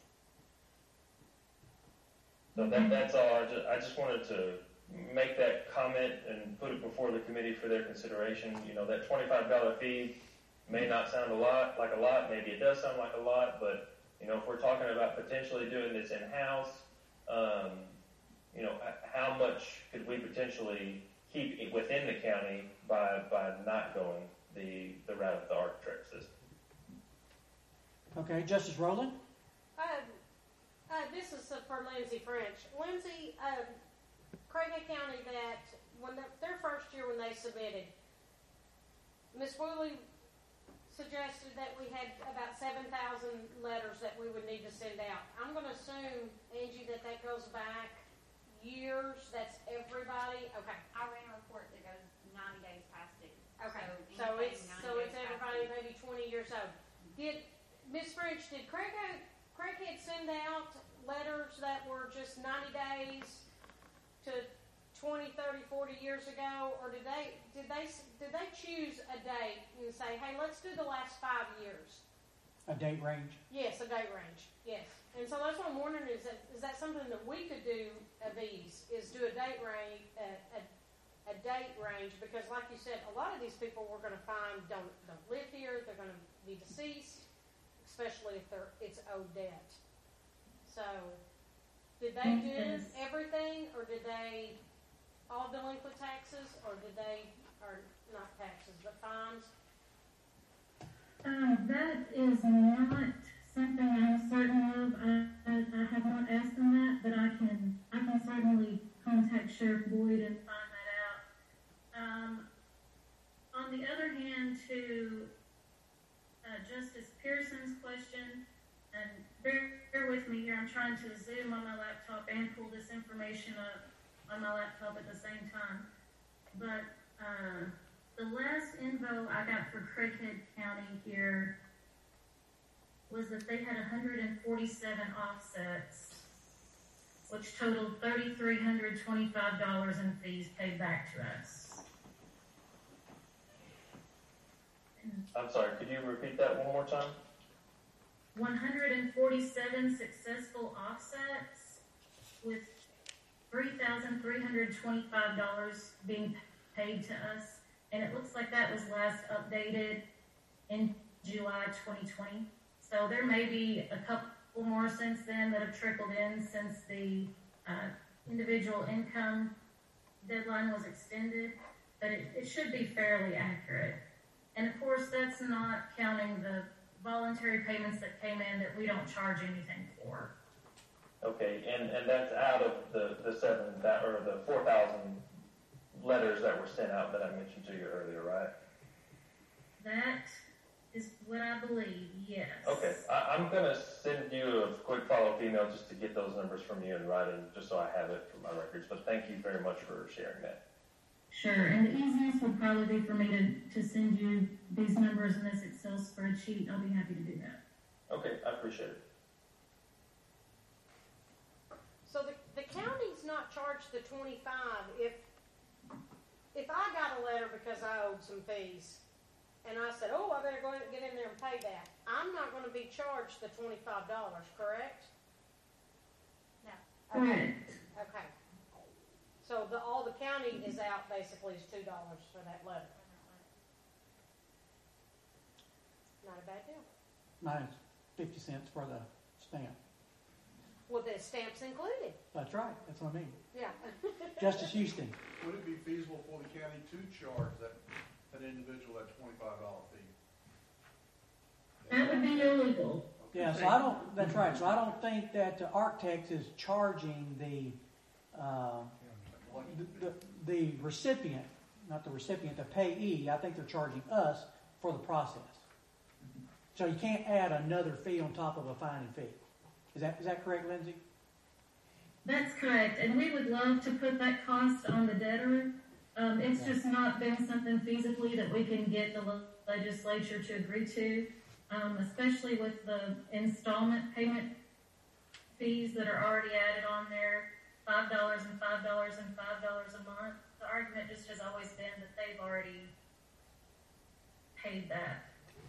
So that that's all. I just I just wanted to make that comment and put it before the committee for their consideration. You know, that twenty-five dollar fee may not sound a lot like a lot. Maybe it does sound like a lot, but you know, if we're talking about potentially doing this in-house, um, you know, how much could we potentially keep it within the county by by not going the the route of the Artrex system? Okay, Justice Rowland? Uh, uh, this is uh, for Lindsay French. Lindsay, uh, Craighead County, that when the, their first year when they submitted, Miz Woolley suggested that we had about seven thousand letters that we would need to send out. I'm going to assume, Angie, that that goes back years. That's everybody. Okay. I ran a report that goes ninety days past due. Okay. So So, it's anything so ninety it's days everybody past due. maybe twenty years old. Did Miz French, did Craighead, Craighead send out letters that were just ninety days to twenty, thirty, forty years ago, or did they did they did they choose a date and say, hey, let's do the last five years? A date range? Yes, a date range. Yes, and so that's what I'm wondering is that is that something that we could do of these? Is do a date range a, a, a date range because, like you said, a lot of these people we're going to find don't don't live here. They're going to be deceased, especially if they're it's owed debt. So, did they do Yes. everything, or did they all delinquent taxes, or did they, or not taxes, but fines? Uh, that is not something I'm certain of. I, I, I have not asked them that, but I can, I can certainly contact Sheriff Boyd and find that out. Um, on the other hand, to uh, Justice Pearson's question, and bear, bear with me here, I'm trying to zoom on my laptop and pull this information up on my laptop at the same time. But uh, the last info I got for Craighead County here was that they had one hundred forty-seven offsets, which totaled three thousand three hundred twenty-five dollars in fees paid back to us. I'm sorry, could you repeat that one more time? one hundred forty-seven successful offsets with three thousand three hundred twenty-five dollars being paid to us. And it looks like that was last updated in July twenty twenty. So there may be a couple more since then that have trickled in since the uh, individual income deadline was extended, but it, it should be fairly accurate. And of course, that's not counting the voluntary payments that came in that we don't charge anything for. Okay, and, and that's out of the, the seven, that, or the four thousand letters that were sent out that I mentioned to you earlier, right? That is what I believe, yes. Okay, I, I'm going to send you a quick follow-up email just to get those numbers from you in writing, just so I have it for my records. But thank you very much for sharing that. Sure, and the easiest would probably be for me to, to send you these numbers in this Excel spreadsheet. I'll be happy to do that. Okay, I appreciate it. So the, the county's not charged the twenty-five if, if I got a letter because I owed some fees and I said, oh, I better go ahead and get in there and pay that. I'm not going to be charged the twenty-five dollars, correct? No. Okay. Correct. Okay. So the, all the county is out basically is two dollars for that letter. Not a bad deal. Minus fifty cents for the stamp. Well, the stamp's included. That's right. That's what I mean. Yeah. Justice Houston. Would it be feasible for the county to charge that, that individual that twenty-five dollar fee? That would be illegal. Yeah, so I don't, that's right. So I don't think that the Arctex is charging the, uh, the, the recipient, not the recipient, the payee. I think they're charging us for the process. So you can't add another fee on top of a fining fee. Is that, is that correct, Lindsay? That's correct, and we would love to put that cost on the debtor. Um, it's just not been something feasibly that we can get the legislature to agree to, um, especially with the installment payment fees that are already added on there, five dollars and five dollars and five dollars a month. The argument just has always been that they've already paid that.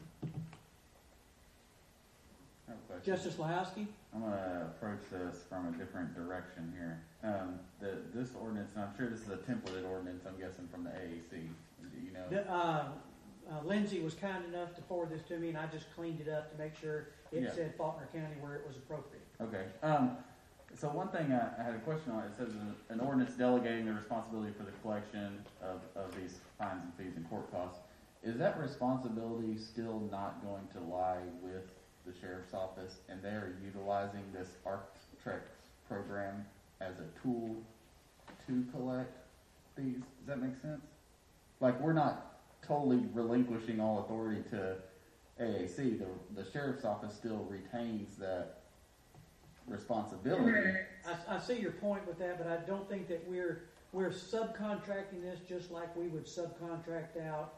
I have a question. Justice Lahowski? I'm going to approach this from a different direction here. Um, the, this ordinance, and I'm sure this is a templated ordinance, I'm guessing, from the A A C. Do you know? The, uh, uh, Lindsay was kind enough to forward this to me, and I just cleaned it up to make sure it Yeah. said Faulkner County where it was appropriate. Okay. Um, so one thing I, I had a question on, it says an, an ordinance delegating the responsibility for the collection of, of these fines and fees and court costs. Is that responsibility still not going to lie with the sheriff's office, and they are utilizing this Arctrex program as a tool to collect fees? Does that make sense? Like, we're not totally relinquishing all authority to A A C. The, the sheriff's office still retains that responsibility. I, I see your point with that, but I don't think that we're we're subcontracting this just like we would subcontract out.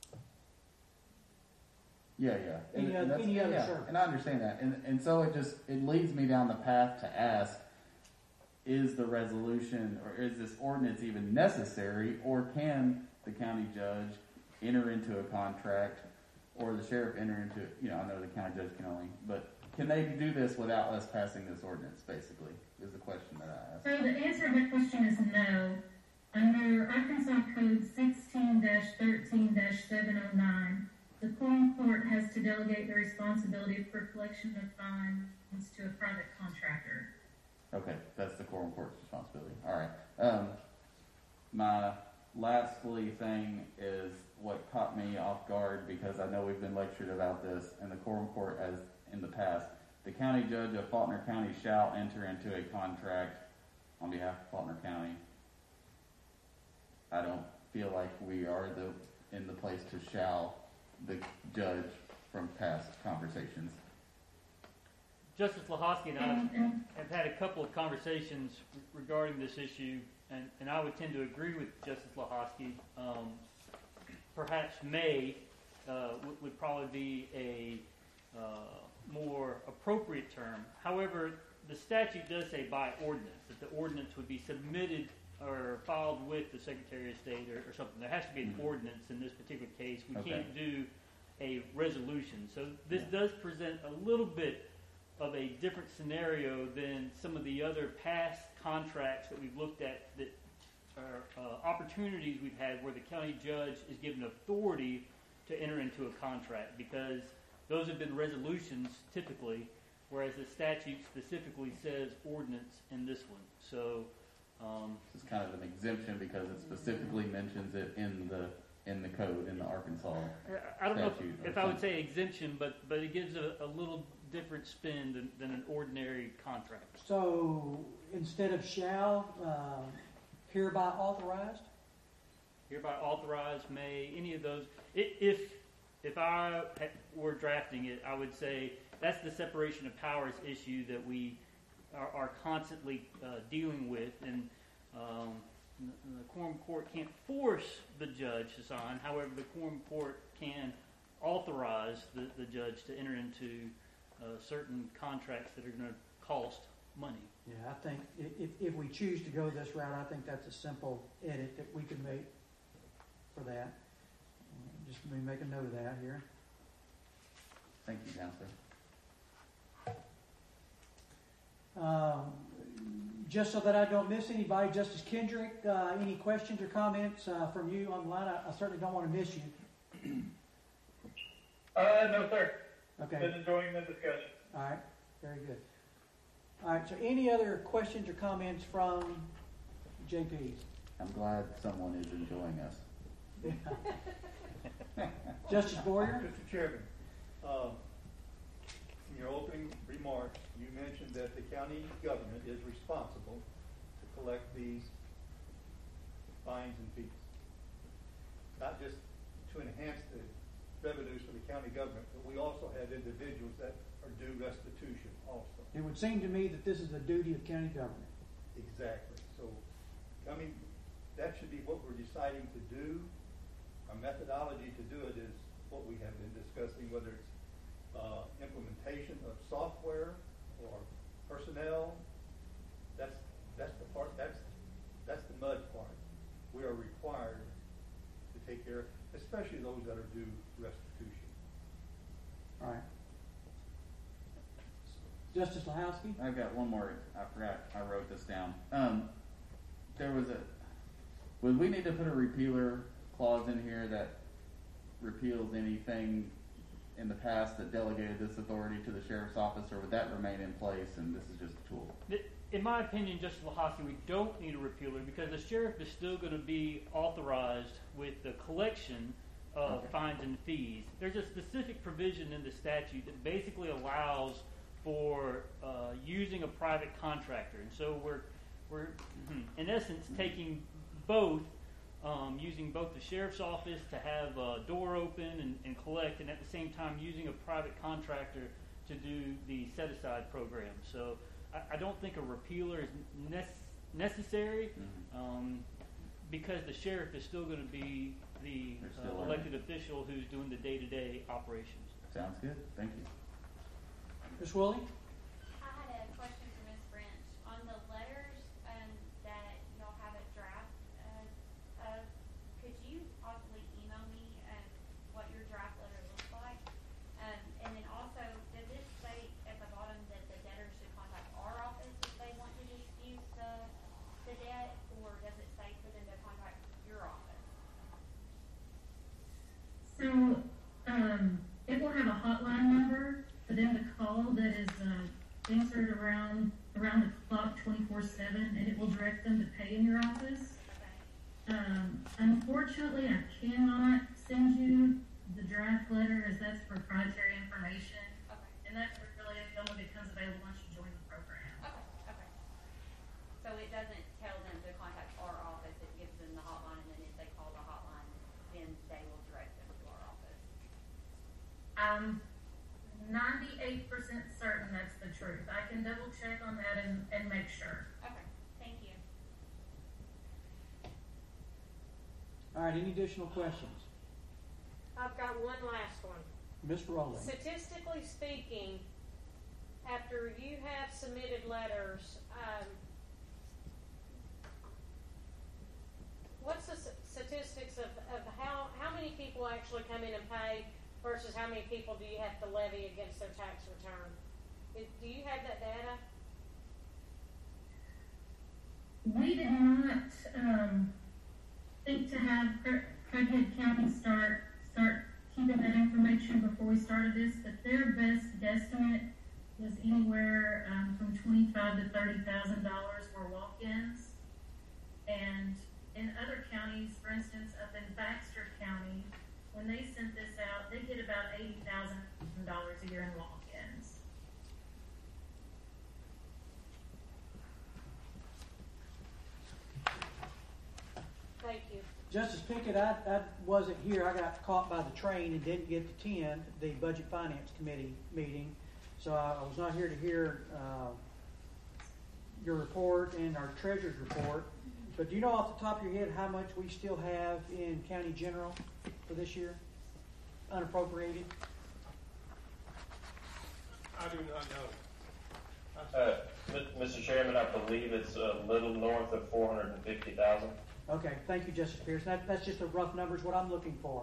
Yeah, yeah. Any And- other- and that's- any other yeah, service. and I understand that. And, and so it just, it leads me down the path to ask, is the resolution, or is this ordinance even necessary, or can the county judge enter into a contract, or the sheriff enter into, you know, I know the county judge can only, but can they do this without us passing this ordinance, basically, is the question that I ask. So the answer to that question is no. Under Arkansas Code sixteen thirteen seven oh nine, the Quorum Court has to delegate the responsibility for collection of fines to a private contractor. Okay, that's the quorum court's responsibility. All right. Um, my lastly thing is what caught me off guard, because I know we've been lectured about this in the quorum court as in the past. The county judge of Faulkner County shall enter into a contract on behalf of Faulkner County. I don't feel like we are the in the place to shall the judge from past conversations. Justice Lahosky and I have, have had a couple of conversations regarding this issue, and, and I would tend to agree with Justice Lahosky. Um, perhaps may uh, would, would probably be a uh, more appropriate term. However, the statute does say by ordinance, that the ordinance would be submitted or filed with the Secretary of State or, or something. There has to be an mm-hmm. ordinance in this particular case. We okay. can't do a resolution. So this yeah. does present a little bit of a different scenario than some of the other past contracts that we've looked at that are uh, opportunities we've had where the county judge is given authority to enter into a contract, because those have been resolutions typically, whereas the statute specifically says ordinance in this one. So um, it's kind of an exemption because it specifically mentions it in the in the code, in the Arkansas I don't know if, if I would something. say exemption, but but it gives a, a little different spin than, than an ordinary contract. So instead of shall, uh, hereby authorized? Hereby authorized, may, any of those. If if I were drafting it, I would say that's the separation of powers issue that we are, are constantly uh, dealing with, and um, the quorum court can't force the judge to sign. However, the quorum court can authorize the, the judge to enter into uh, certain contracts that are going to cost money. Yeah, I think if, if we choose to go this route, I think that's a simple edit that we can make for that. Uh, just let me make a note of that here. Thank you, Counselor. Um, just so that I don't miss anybody, Justice Kendrick, uh, any questions or comments uh, from you on the line? I, I certainly don't want to miss you. Uh, no, sir. Okay. Been enjoying the discussion. All right. Very good. All right. So, any other questions or comments from J P? I'm glad someone is enjoying us. Yeah. Justice Boyer? Mister Chairman, uh, in your opening remarks, you mentioned that the county government is responsible to collect these fines and fees. Not just to enhance the revenues for the county government, but we also have individuals that are due restitution also. It would seem to me that this is a duty of county government. Exactly. So, coming, that should be what we're deciding to do. Our methodology to do it is what we have been discussing, whether it's uh, implementation of software or personnel. That's that's the part. That's that's the mud part. We are required to take care of, especially those that are due restitution. All right. Justice Lahowski? I've got one more. I forgot. I wrote this down. Um, there was a. Would we need to put a repealer clause in here that repeals anything in the past that delegated this authority to the sheriff's office, or would that remain in place and this is just a tool? In my opinion, Justice Lahosky, we don't need a repealer because the sheriff is still going to be authorized with the collection of okay. fines and fees. There's a specific provision in the statute that basically allows for uh, using a private contractor, and so we're we're in essence taking both. Um, using both the sheriff's office to have a door open and, and collect, and at the same time using a private contractor to do the set-aside program. So I, I don't think a repealer is nec- necessary mm-hmm. um, because the sheriff is still going to be the uh, elected official who's doing the day-to-day operations. Sounds good. Thank you. Miz Willie? I had a question for Miz Branch. On the letters um, that y'all have at draft, Uh, could you possibly email me uh, what your draft letter looks like? Um, and then also, does it say at the bottom that the debtor should contact our office if they want to dispute the, the debt, or does it say for them to contact your office? So, um, it will have a hotline number for them to call that is uh, answered around around the clock twenty-four seven, and it will direct them to pay in your office. Um, unfortunately, I cannot send you the draft letter as that's proprietary information. Okay. And that really only becomes available once you join the program. Okay, okay. So it doesn't tell them to contact our office, it gives them the hotline, and then if they call the hotline, then they will direct them to our office. I'm ninety-eight percent certain that's the truth. I can double check on that and, and make sure. Okay, thank you. All right, any additional questions? I've got one last one. Mister Rowling. Statistically speaking, after you have submitted letters, um, what's the s- statistics of, of how, how many people actually come in and pay versus how many people do you have to levy against their tax return? Is, do you have that data? We did not um, think to have Cra- Craighead County start start keeping that information before we started this, but their best guesstimate was anywhere um, from twenty-five to thirty thousand dollars for walk-ins. And in other counties, for instance, up in Baxter County, when they sent this out, they get about eighty thousand dollars a year in walk-ins. Thank you. Justice Pickett, I, I wasn't here. I got caught by the train and didn't get to attend the Budget Finance Committee meeting. So I, I was not here to hear uh, your report and our treasurer's report. But do you know off the top of your head how much we still have in county general for this year? Unappropriated? I do not know. Uh, M- Mister Chairman, I believe it's a little north of four hundred fifty thousand. Okay, thank you, Justice Pierce. That, that's just the rough numbers, what I'm looking for.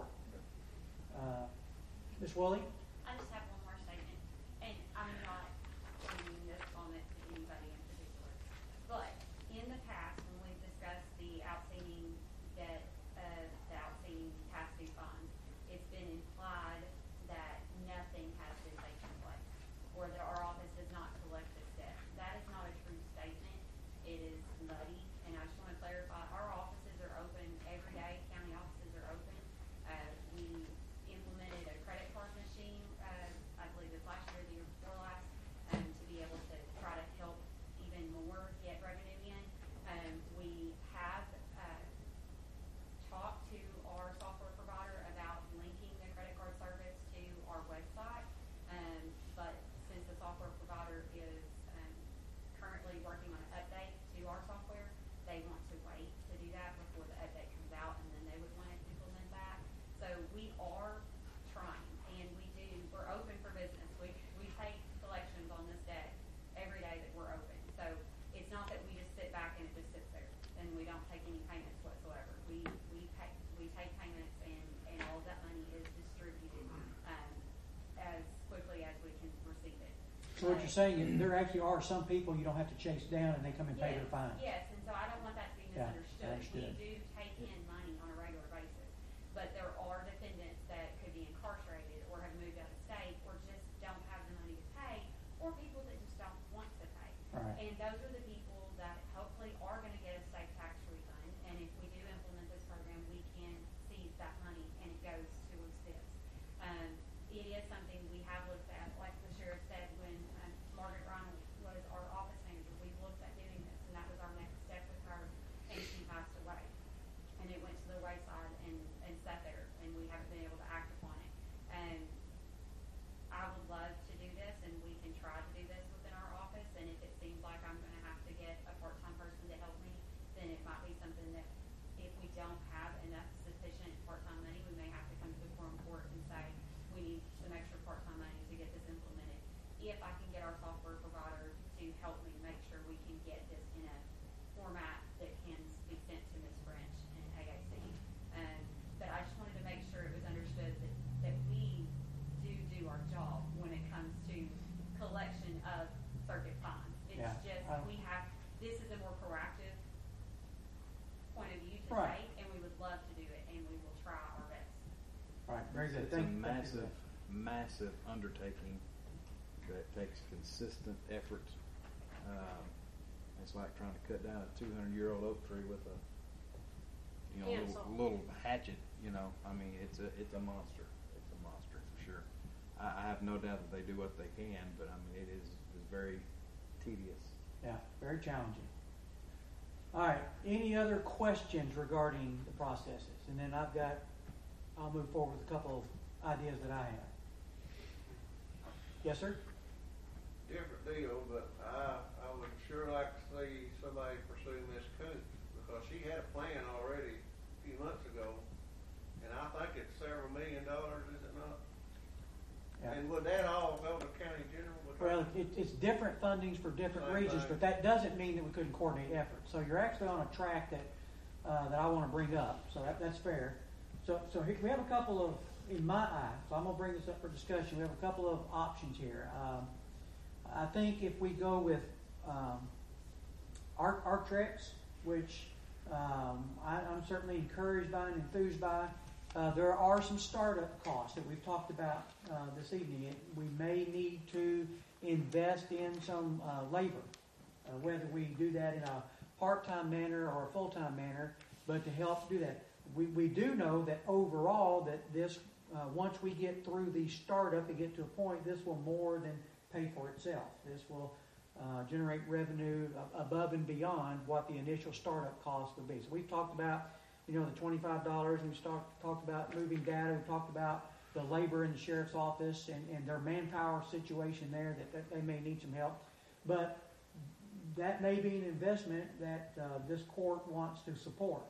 Uh, Miz Woolley? I just have one more statement, and I'm not making this comment to anybody in particular, but in the past, when we've discussed the outstanding debt, uh, the outstanding past due funds, it's been implied that nothing has been taken place, or that our office does not collect this debt. That is not a true statement. It is muddy, and I just want to clarify, our offices are open every day, county offices are open. Uh, we implemented a credit card machine, uh, I believe it was last year, or the year before last, um, to be able to try to help even more get revenue in. Um, we have, uh, talked to our software provider about linking the credit card service to our website. Um, but since the software provider is, um, currently working on an update to our software, they want to wait to do that before the update comes out, and then they would want to implement that. So we are trying, and we do, we're open for business. We, we take collections on this debt every day that we're open. So it's not that we just sit back and it just sits there, and we don't take any payments whatsoever. We, we pay, we take payments, and, and all of that money is distributed, um, as quickly as we can receive it. So what you're saying is there actually are some people you don't have to chase down and they come and pay Yes, their fine. Yes, and so I don't want that to be Yeah, misunderstood. understood. We do take in money on a regular basis, but there are defendants that could be incarcerated or have moved out of state or just don't have the money to pay, or people that just don't want to pay. Right. And those are the people that hopefully are going to get a state tax refund, and if we do implement this program, we can seize that money and it goes towards this. Um, it is something we have looked at, like the sheriff said, when um, Margaret Ryan was our office manager, we looked at doing this, and that was our next step with her, and she passed away. And it went to the wayside and, and sat there, and we haven't been able to act upon it. And I would love to do this, and we can try to do this within our office, and if it seems like I'm gonna have to get a part-time person to help me, then it might be something that if we don't have enough sufficient part-time money, we may have to come to the quorum court and say, we need some extra part-time money to get this implemented. If I can get our software provider to help me make sure we can get this in a format that can be sent to Miz French and A A C. Um, but I just wanted to make sure it was understood that, that we do do our job when it comes to collection of circuit fines. It's Yeah, just, I- we have, this is a more proactive point of view to Right. take, and we would love to do it, and we will try our best. Right, very good. It's a Thank, thank you for massive, that. massive undertaking that takes consistent effort. Um, it's like trying to cut down a two hundred year old oak tree with a you know, Cancel. little, little hatchet, you know, I mean, it's a, it's a monster. It's a monster for sure. I, I have no doubt that they do what they can, but I mean, it is, is very tedious. Yeah, very challenging. All right, any other questions regarding the processes? And then I've got, I'll move forward with a couple of ideas that I have. Yes, sir? Different deal, but I, I would sure like to see somebody pursue Miss Coons, because she had a plan already a few months ago, and I think it's several million dollars, is it not? Yeah. And would that all go to county general? Because Well, it, it's different fundings for different Same regions, thing. but that doesn't mean that we couldn't coordinate efforts. So you're actually on a track that, uh, that I want to bring up, so that, that's fair. So, so here, we have a couple of, in my eye, so I'm going to bring this up for discussion. We have a couple of options here. Um, I think if we go with um, Art, Artrex, which um, I, I'm certainly encouraged by and enthused by, uh, there are some startup costs that we've talked about uh, this evening. It, we may need to invest in some uh, labor, uh, whether we do that in a part-time manner or a full-time manner, but to help do that. We, we do know that overall that this, uh, once we get through the startup and get to a point, this will more than pay for itself. This will uh, generate revenue above and beyond what the initial startup cost would be. So we've talked about, you know, the twenty-five dollars, and we've talked, talked about moving data, we've talked about the labor in the sheriff's office and, and their manpower situation there, that, that they may need some help. But that may be an investment that uh, this court wants to support.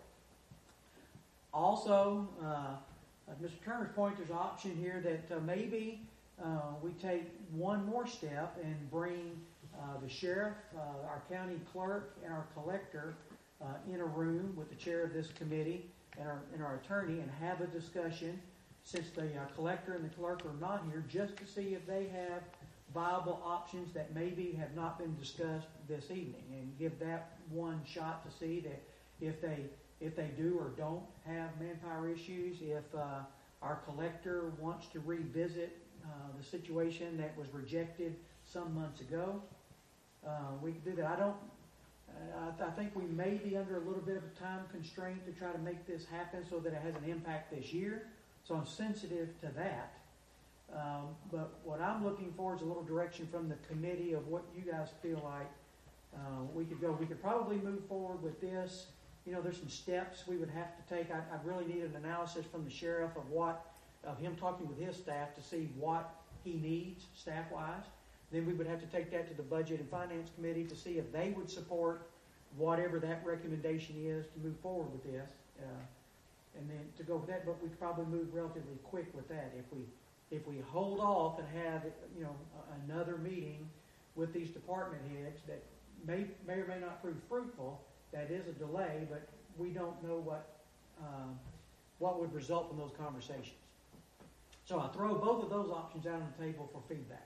Also, uh, at Mister Turner's point, there's an option here that uh, maybe uh, we take one more step and bring uh, the sheriff, uh, our county clerk, and our collector uh, in a room with the chair of this committee and our, and our attorney and have a discussion, since the uh, collector and the clerk are not here, just to see if they have viable options that maybe have not been discussed this evening, and give that one shot to see that if they if they do or don't have manpower issues, if uh, our collector wants to revisit uh, the situation that was rejected some months ago, uh, we can do that. I don't. Uh, I, th- I think we may be under a little bit of a time constraint to try to make this happen so that it has an impact this year. So I'm sensitive to that. Um, but what I'm looking for is a little direction from the committee of what you guys feel like uh, we could go. We could probably move forward with this. You know, there's some steps we would have to take. I, I really need an analysis from the sheriff of what, of him talking with his staff to see what he needs staff-wise. Then we would have to take that to the Budget and Finance Committee to see if they would support whatever that recommendation is to move forward with this. Uh, and then to go with that, but we could probably move relatively quick with that. If we if we hold off and have, you know, another meeting with these department heads that may may or may not prove fruitful, that is a delay, but we don't know what um, what would result from those conversations. So I throw both of those options out on the table for feedback.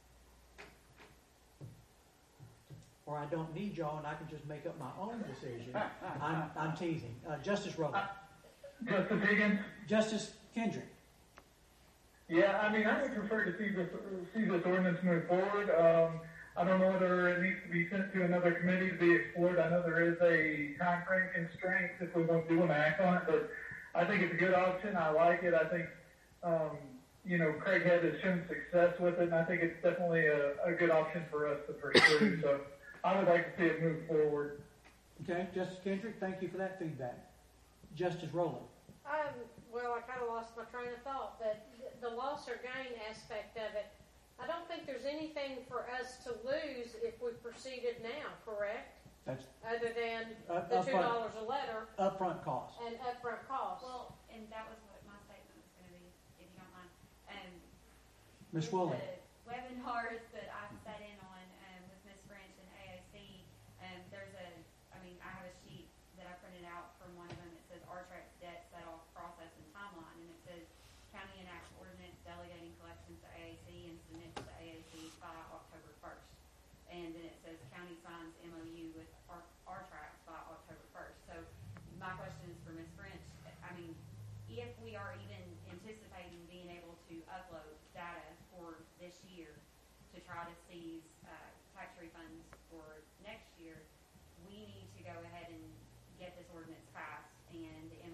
Or I don't need y'all and I can just make up my own decision. I'm, I'm teasing. Uh, Justice Rowland. Justice Higgins? Justice Kendrick. Yeah, I mean, I would prefer to see this, see this ordinance move forward. Um, I don't know whether it needs to be sent to another committee to be explored. I know there is a time frame constraint if we want to do an act on it, but I think it's a good option. I like it. I think, um, you know, Craig Head has shown success with it, and I think it's definitely a, a good option for us to pursue. So I would like to see it move forward. Okay, Justice Kendrick, thank you for that feedback. Justice Rowland. Um, well, I kind of lost my train of thought, but the loss or gain aspect of it, I don't think there's anything for us to lose if we proceeded now, correct? That's Other than uh, the two dollars a letter upfront cost. and upfront costs. Well, and that was what my statement was going to be, if you don't mind. Um, Miz with Woolley. The webinars that I've sat in on um, with Miz French and A A C, um, there's a, I mean, I have a sheet that I printed out from one of them that says R-Trax debt set-off process and timeline, and it says county enacts ordinance delegating collections to A A C and submits to A A C by October first. And then it says county signs M O U with R-Trax by October first. So my question is for Miz French. I mean, if we are even anticipating being able to upload data for this year to try to seize uh, tax refunds for next year, we need to go ahead and get this ordinance passed and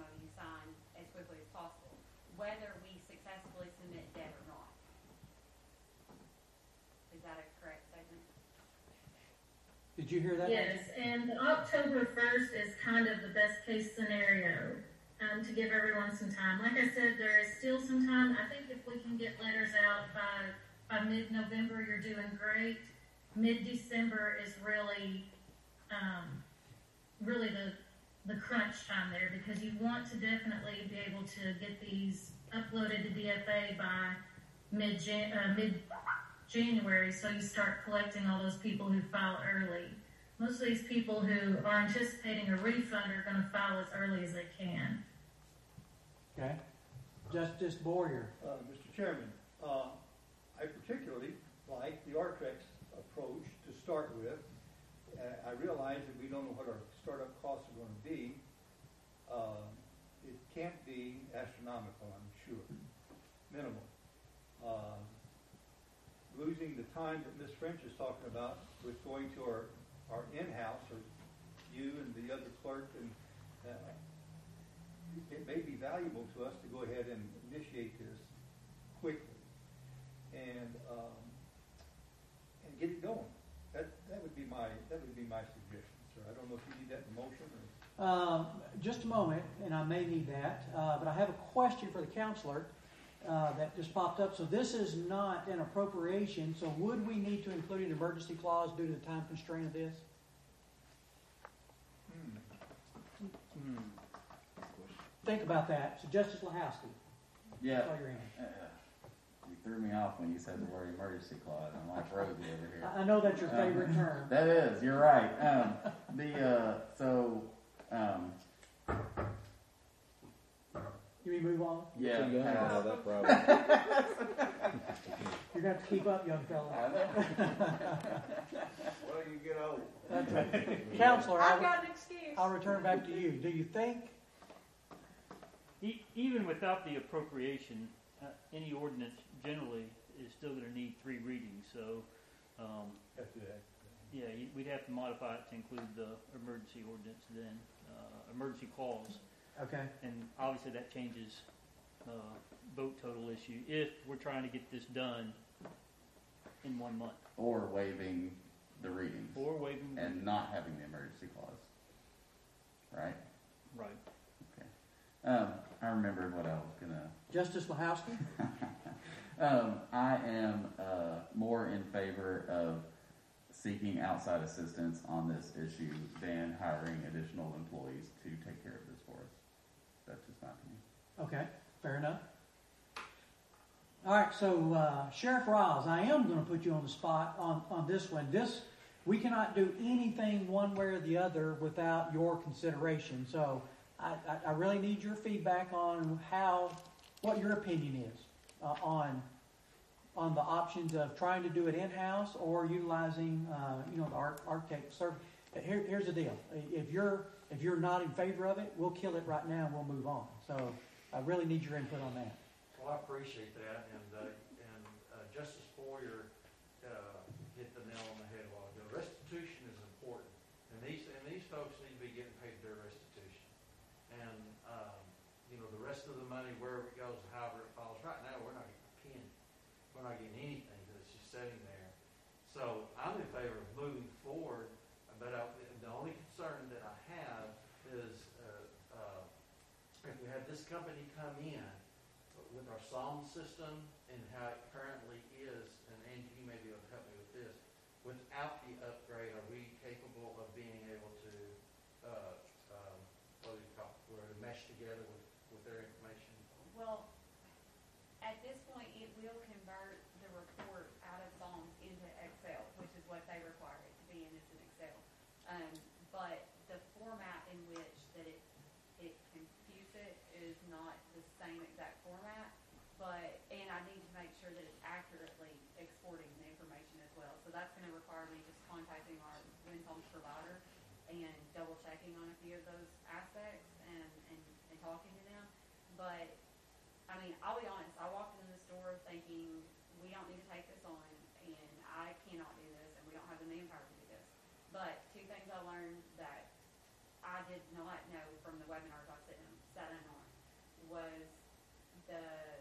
whether we successfully submit debt or not. Is that a correct statement? Did you hear that? Yes, and October first is kind of the best case scenario, um, to give everyone some time. Like I said, there is still some time. I think if we can get letters out by, by mid-November, you're doing great. Mid-December is really, um, really the, the crunch time there, because you want to definitely be able to get these uploaded to D F A by mid-Jan, uh, mid-January, so you start collecting all those people who file early. Most of these people who are anticipating a refund are going to file as early as they can. Okay. Justice Boyer. Uh, Mister Chairman, uh, I particularly like the Artrex approach to start with. Uh, I realize that we don't know what our startup costs are going to be. Uh, it can't be astronomical, I'm sure. Minimal. Uh, losing the time that Miz French is talking about with going to our, our in-house, or you and the other clerk, and uh, it may be valuable to us to go ahead and initiate this quickly and um, and get it going. That that would be my that would be my suggestion, sir. I don't know if you need that in motion or. Um, just a moment, and I may need that, uh, but I have a question for the counselor uh, that just popped up. So this is not an appropriation, so would we need to include an emergency clause due to the time constraint of this? Hmm. Hmm. Think about that. So Justice Lahowski. Yeah. Saw your hand. Uh, you threw me off when you said the word emergency clause. I'm like Rosie over here. I know that's your favorite um, term. That is. You're right. Um, the uh, so. Um, You mean move on? yeah. So you don't uh, have that problem. You're going to have to keep up, young fella. I know. Well, you get old. That's right. Counselor, I've I'll, got an excuse. I'll return back to you. Do you think? E- even without the appropriation, uh, any ordinance generally is still going to need three readings. So, um, Have to act. yeah, you- we'd have to modify it to include the emergency ordinance then, uh, emergency clause. Okay. And obviously that changes uh, vote total issue if we're trying to get this done in one month. Or waiving the readings. Or waiving. And not having the emergency clause. Right? Right. Um, I remembered what I was gonna. Justice Lahowski? um, I am uh, more in favor of seeking outside assistance on this issue than hiring additional employees to take care of this for us. That's just my opinion. Okay, fair enough. All right, so uh, Sheriff Riles, I am going to put you on the spot on, on this one. This we cannot do anything one way or the other without your consideration. So I, I, I really need your feedback on how, what your opinion is uh, on on the options of trying to do it in-house or utilizing, uh, you know, the art, architect service. Here, here's the deal: if you're if you're not in favor of it, we'll kill it right now and we'll move on. So I really need your input on that. Well, I appreciate that, and, uh, and uh, Justice Boyer uh, hit the nail on the head a while ago. Restitution is important, and these and these folks need to be getting paid their restitution. And um, you know, the rest of the money, wherever it goes, however it falls. Right now, we're not getting a penny. We're not getting anything that's just sitting there. So I'm in favor of moving forward, but I, the only concern that I have is uh, uh, if we have this company come in with our SOM system and how it currently is, and Angie, you may be able to help me with this, without the upgrade, are we capable of being able to, uh, um, what do you call it, where to mesh together with, with their information? Well, at this point, it will convert the report out of SOMS into Excel, which is what they require it to be in, is in Excel. Um, but the format in which that it it computes it is not the same exact format. But and I need to make sure that it's accurately exporting the information as well. So that's going to require me just contacting our WinSOMS provider and double checking on a few of those aspects and, and, and talking to them. But I mean, I'll be honest, I walked into the store thinking, we don't need to take this on, and I cannot do this, and we don't have the manpower to do this. But two things I learned that I did not know from the webinars I sat in, sat in on was the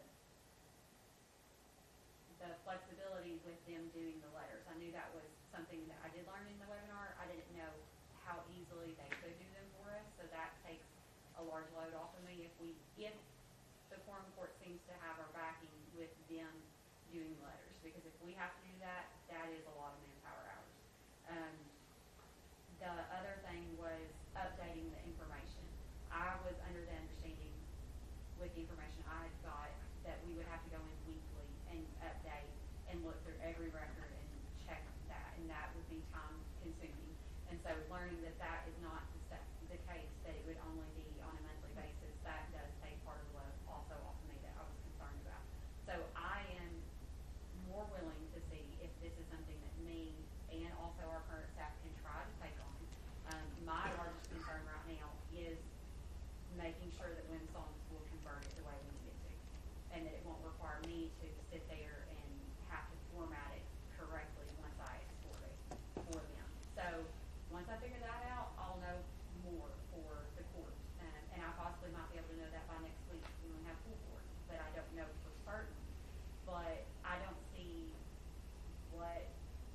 the flexibility with them doing the letters. I knew that was something that I did learn in the webinar. I didn't know how easily they could do them for us, so that takes a large load off of me. If we, if the quorum court seems to have our backing with them doing letters, because if we have to do that, that is a lot of manpower hours. Um, the other thing was updating the information. I was under the understanding with the information I had got that we would have to go in weekly and update and look through every record and check that, and that would be time consuming. And so learning that that is not the, the case, that it would only be on a monthly basis, that does take part of the load also off of me that I was concerned about. So I am more willing to see if this is something that me and also our current staff can try to take on. Um, my largest concern right now is making sure that Windsongs will convert it the way we need it to, and that it won't require me to sit there and have to format it correctly once I export it for them. So once I figure that out, I'll know more for the court, um, and I possibly might be able to know that by next week when we have full court, but I don't know for certain. But I don't see what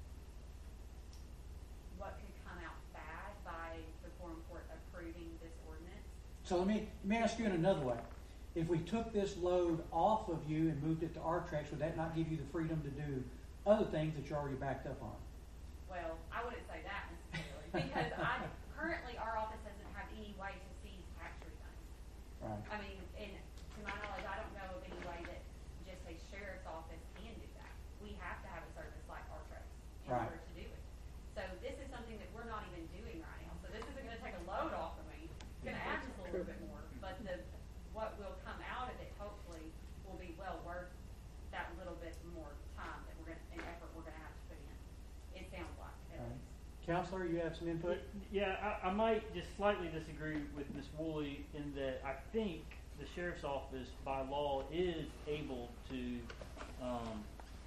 what could come out bad by the quorum court approving this ordinance. So let me, let me ask you in another way. If we took this load off of you and moved it to our tracks, would that not give you the freedom to do other things that you're already backed up on? Well, I wouldn't say that necessarily, because I currently our office doesn't have any way to seize tax refunds. Right. I mean, and to my knowledge, I don't know of any way that just a sheriff's office can do that. We have to have a service like our trucks in Right. order to do it. So this is something that we're not even doing right now. So this isn't going to take a load off of me. It's going to add just a little bit more, but the what will come out of it hopefully will be well worth that little bit more time that we're going and effort we're going to have to put in. It sounds like at Right. least. Counselor, you have some input? Yeah, I, I might just slightly disagree with Miz Woolley in that I think the sheriff's office by law is able to um,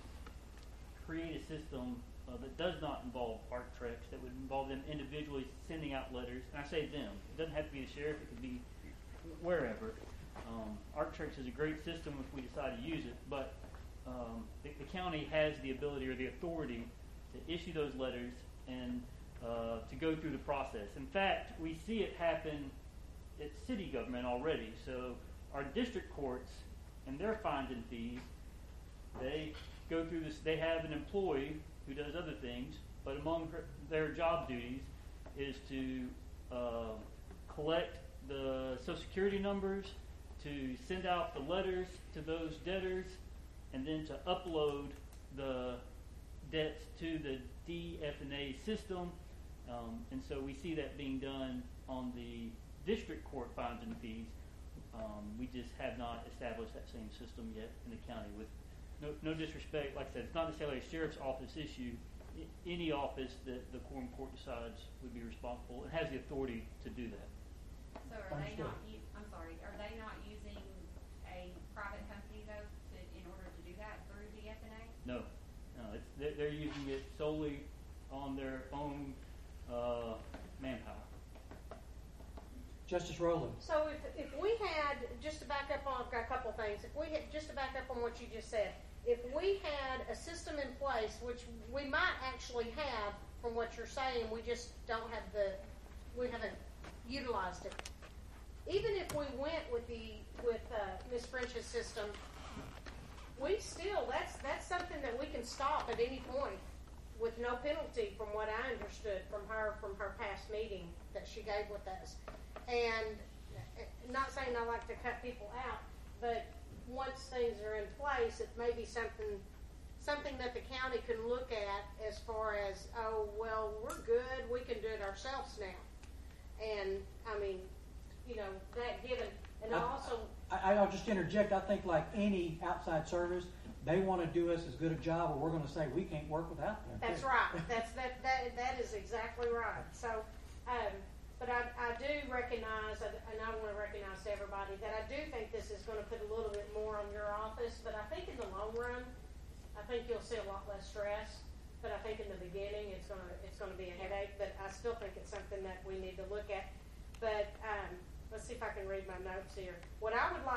create a system uh, that does not involve ARC Trex, that would involve them individually sending out letters. And I say them. It doesn't have to be the sheriff. It could be wherever. Um, ARC Trex is a great system if we decide to use it, but um, the, the county has the ability or the authority to issue those letters and uh, to go through the process. In fact, we see it happen at city government already. So our district courts and their fines and fees, they go through this. They have an employee who does other things, but among her, their job duties is to uh, collect the Social Security numbers, to send out the letters to those debtors, and then to upload the debts to the D F N A system. Um, and so we see that being done on the district court fines and fees. Um, we just have not established that same system yet in the county. With no, no disrespect, like I said, it's not necessarily a sheriff's office issue. I, any office that the quorum court decides would be responsible and has the authority to do that. So are they not? u- I'm sorry. Are they not using a private company though to, in order to do that through D F N A? No, no, it's they're, they're using it solely on their own uh, manpower. Justice Rowland. So if, if we had, just to back up on, I've got a couple things, if we had, just to back up on what you just said, if we had a system in place, which we might actually have from what you're saying, we just don't have the, we haven't utilized it. Even if we went with the, with uh, Miz French's system, we still, that's, that's something that we can stop at any point with no penalty from what I understood from her, from her past meeting that she gave with us. And not saying I like to cut people out, but once things are in place, it may be something something that the county can look at as far as, oh, well, we're good, we can do it ourselves now. And, I mean, you know, that given, and I, also... I, I'll just interject, I think like any outside service, they want to do us as good a job, or we're going to say we can't work without them. That's right. That's, that, that, that is exactly right. So, um, but I, I do recognize, and I want to recognize to everybody, that I do think this is going to put a little bit more on your office, but I think in the long run, I think you'll see a lot less stress. But I think in the beginning, it's going to it's going to be a headache. But I still think it's something that we need to look at. But um, let's see if I can read my notes here. What I would like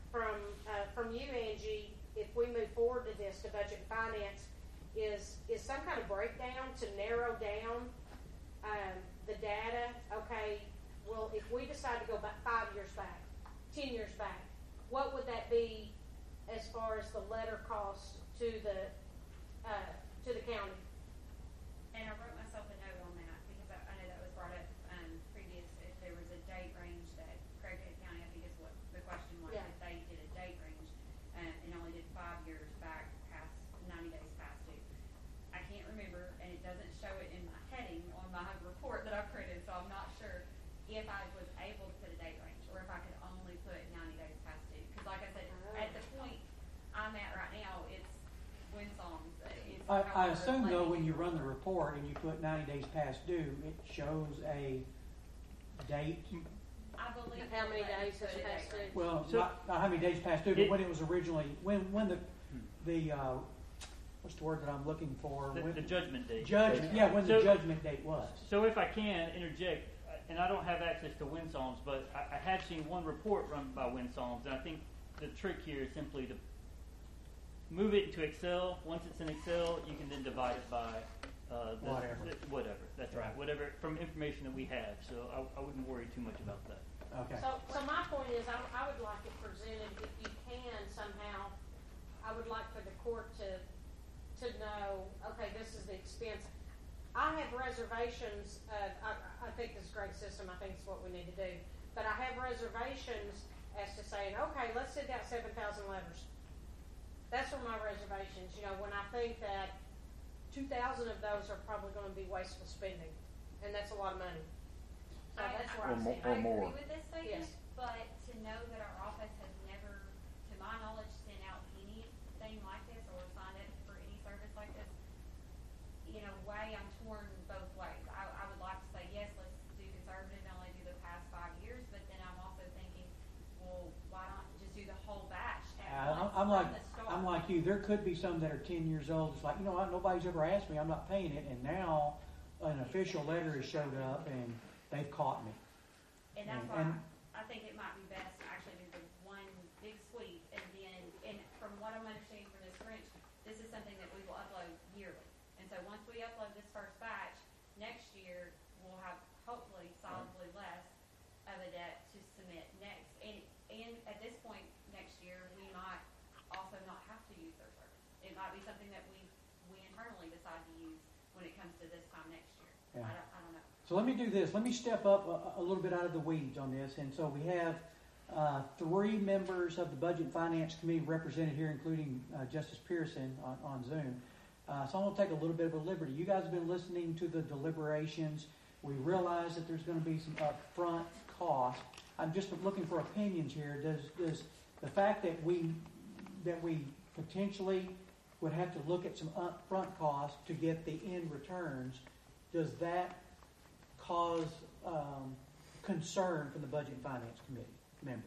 from, uh, from you, Angie, if we move forward to this, to budget and finance, is, is some kind of breakdown to narrow down, um, the data. Okay, well, if we decide to go back five years back, ten years back, what would that be as far as the letter cost to the, uh, to the county? And I wrote myself a note on that because I, I know that was brought up um, previous. If there was a date range that Craighead County, I think is what the question was, Yeah. if they did a date range um, and only did five years back past ninety days past due. I can't remember, and it doesn't show it in my heading on my report that I printed, so I'm not sure if I was able to put a date range or if I could only put ninety days past due. Because like I said, at the point I'm at right now, it's Winsong's. It's I, I however assume though, late when you it run the report and you put ninety days past due, it shows a date. I believe How many it let me days put is a past date due? range. Well, So- not, not how many days past due, but It- when it was originally, when, when the, the, uh, what's the word that I'm looking for? The, When- the judgment date. Judgment, yeah, when the So- judgment date was. So if I can interject, and I don't have access to Winsoms, but I, I have seen one report run by Winsoms, and I think the trick here is simply to move it into Excel. Once it's in Excel, you can then divide it by uh, the, Whatever. the- whatever. That's right. Right. Whatever from information that we have. So I, I wouldn't worry too much about that. Okay. So, so my point is, I, I would like it presented, if you can somehow, I would like for the court to, to know, okay, this is the expense. I have reservations, uh, I, I think this is a great system, I think it's what we need to do. But I have reservations as to saying, okay, let's send out seven thousand letters. That's where my reservations, you know, when I think that two thousand of those are probably gonna be wasteful spending, and that's a lot of money. So I, that's I, where Or I'm mo- saying. or I more. agree with this statement, Yes. but to know that our office has never, to my knowledge, sent out anything like this or signed up for any service like this, in a way, I'm torn both ways. I, I would like to say, yes, let's do conservative and only do the past five years, but then I'm also thinking, well, why not just do the whole batch at Uh, once I'm from like, the start? I'm like you. There could be some that are ten years old. It's like, you know what? Nobody's ever asked me. I'm not paying it, and now an official letter has showed up, and they've caught me. And that's And- why and- I think it might be best to actually do the one big sweep, and then, and from what I'm understanding from Miz French, this is something that we will upload yearly. And so once we upload this first batch, next year, we'll have hopefully solidly less of a debt to submit next. And, and at this point, next year, we might also not have to use their service. It might be something that we, we internally decide to use when it comes to this time next year. Yeah. I don't, I don't know. So let me do this. Let me step up a, a little bit out of the weeds on this. And so we have uh, three members of the Budget and Finance Committee represented here, including uh, Justice Pearson on, on Zoom. Uh, so I'm going to take a little bit of a liberty. You guys have been listening to the deliberations. We realize that there's going to be some upfront cost. I'm just looking for opinions here. Does, does the fact that we that we potentially would have to look at some upfront costs to get the end returns, does that cause um, concern from the Budget and Finance Committee members?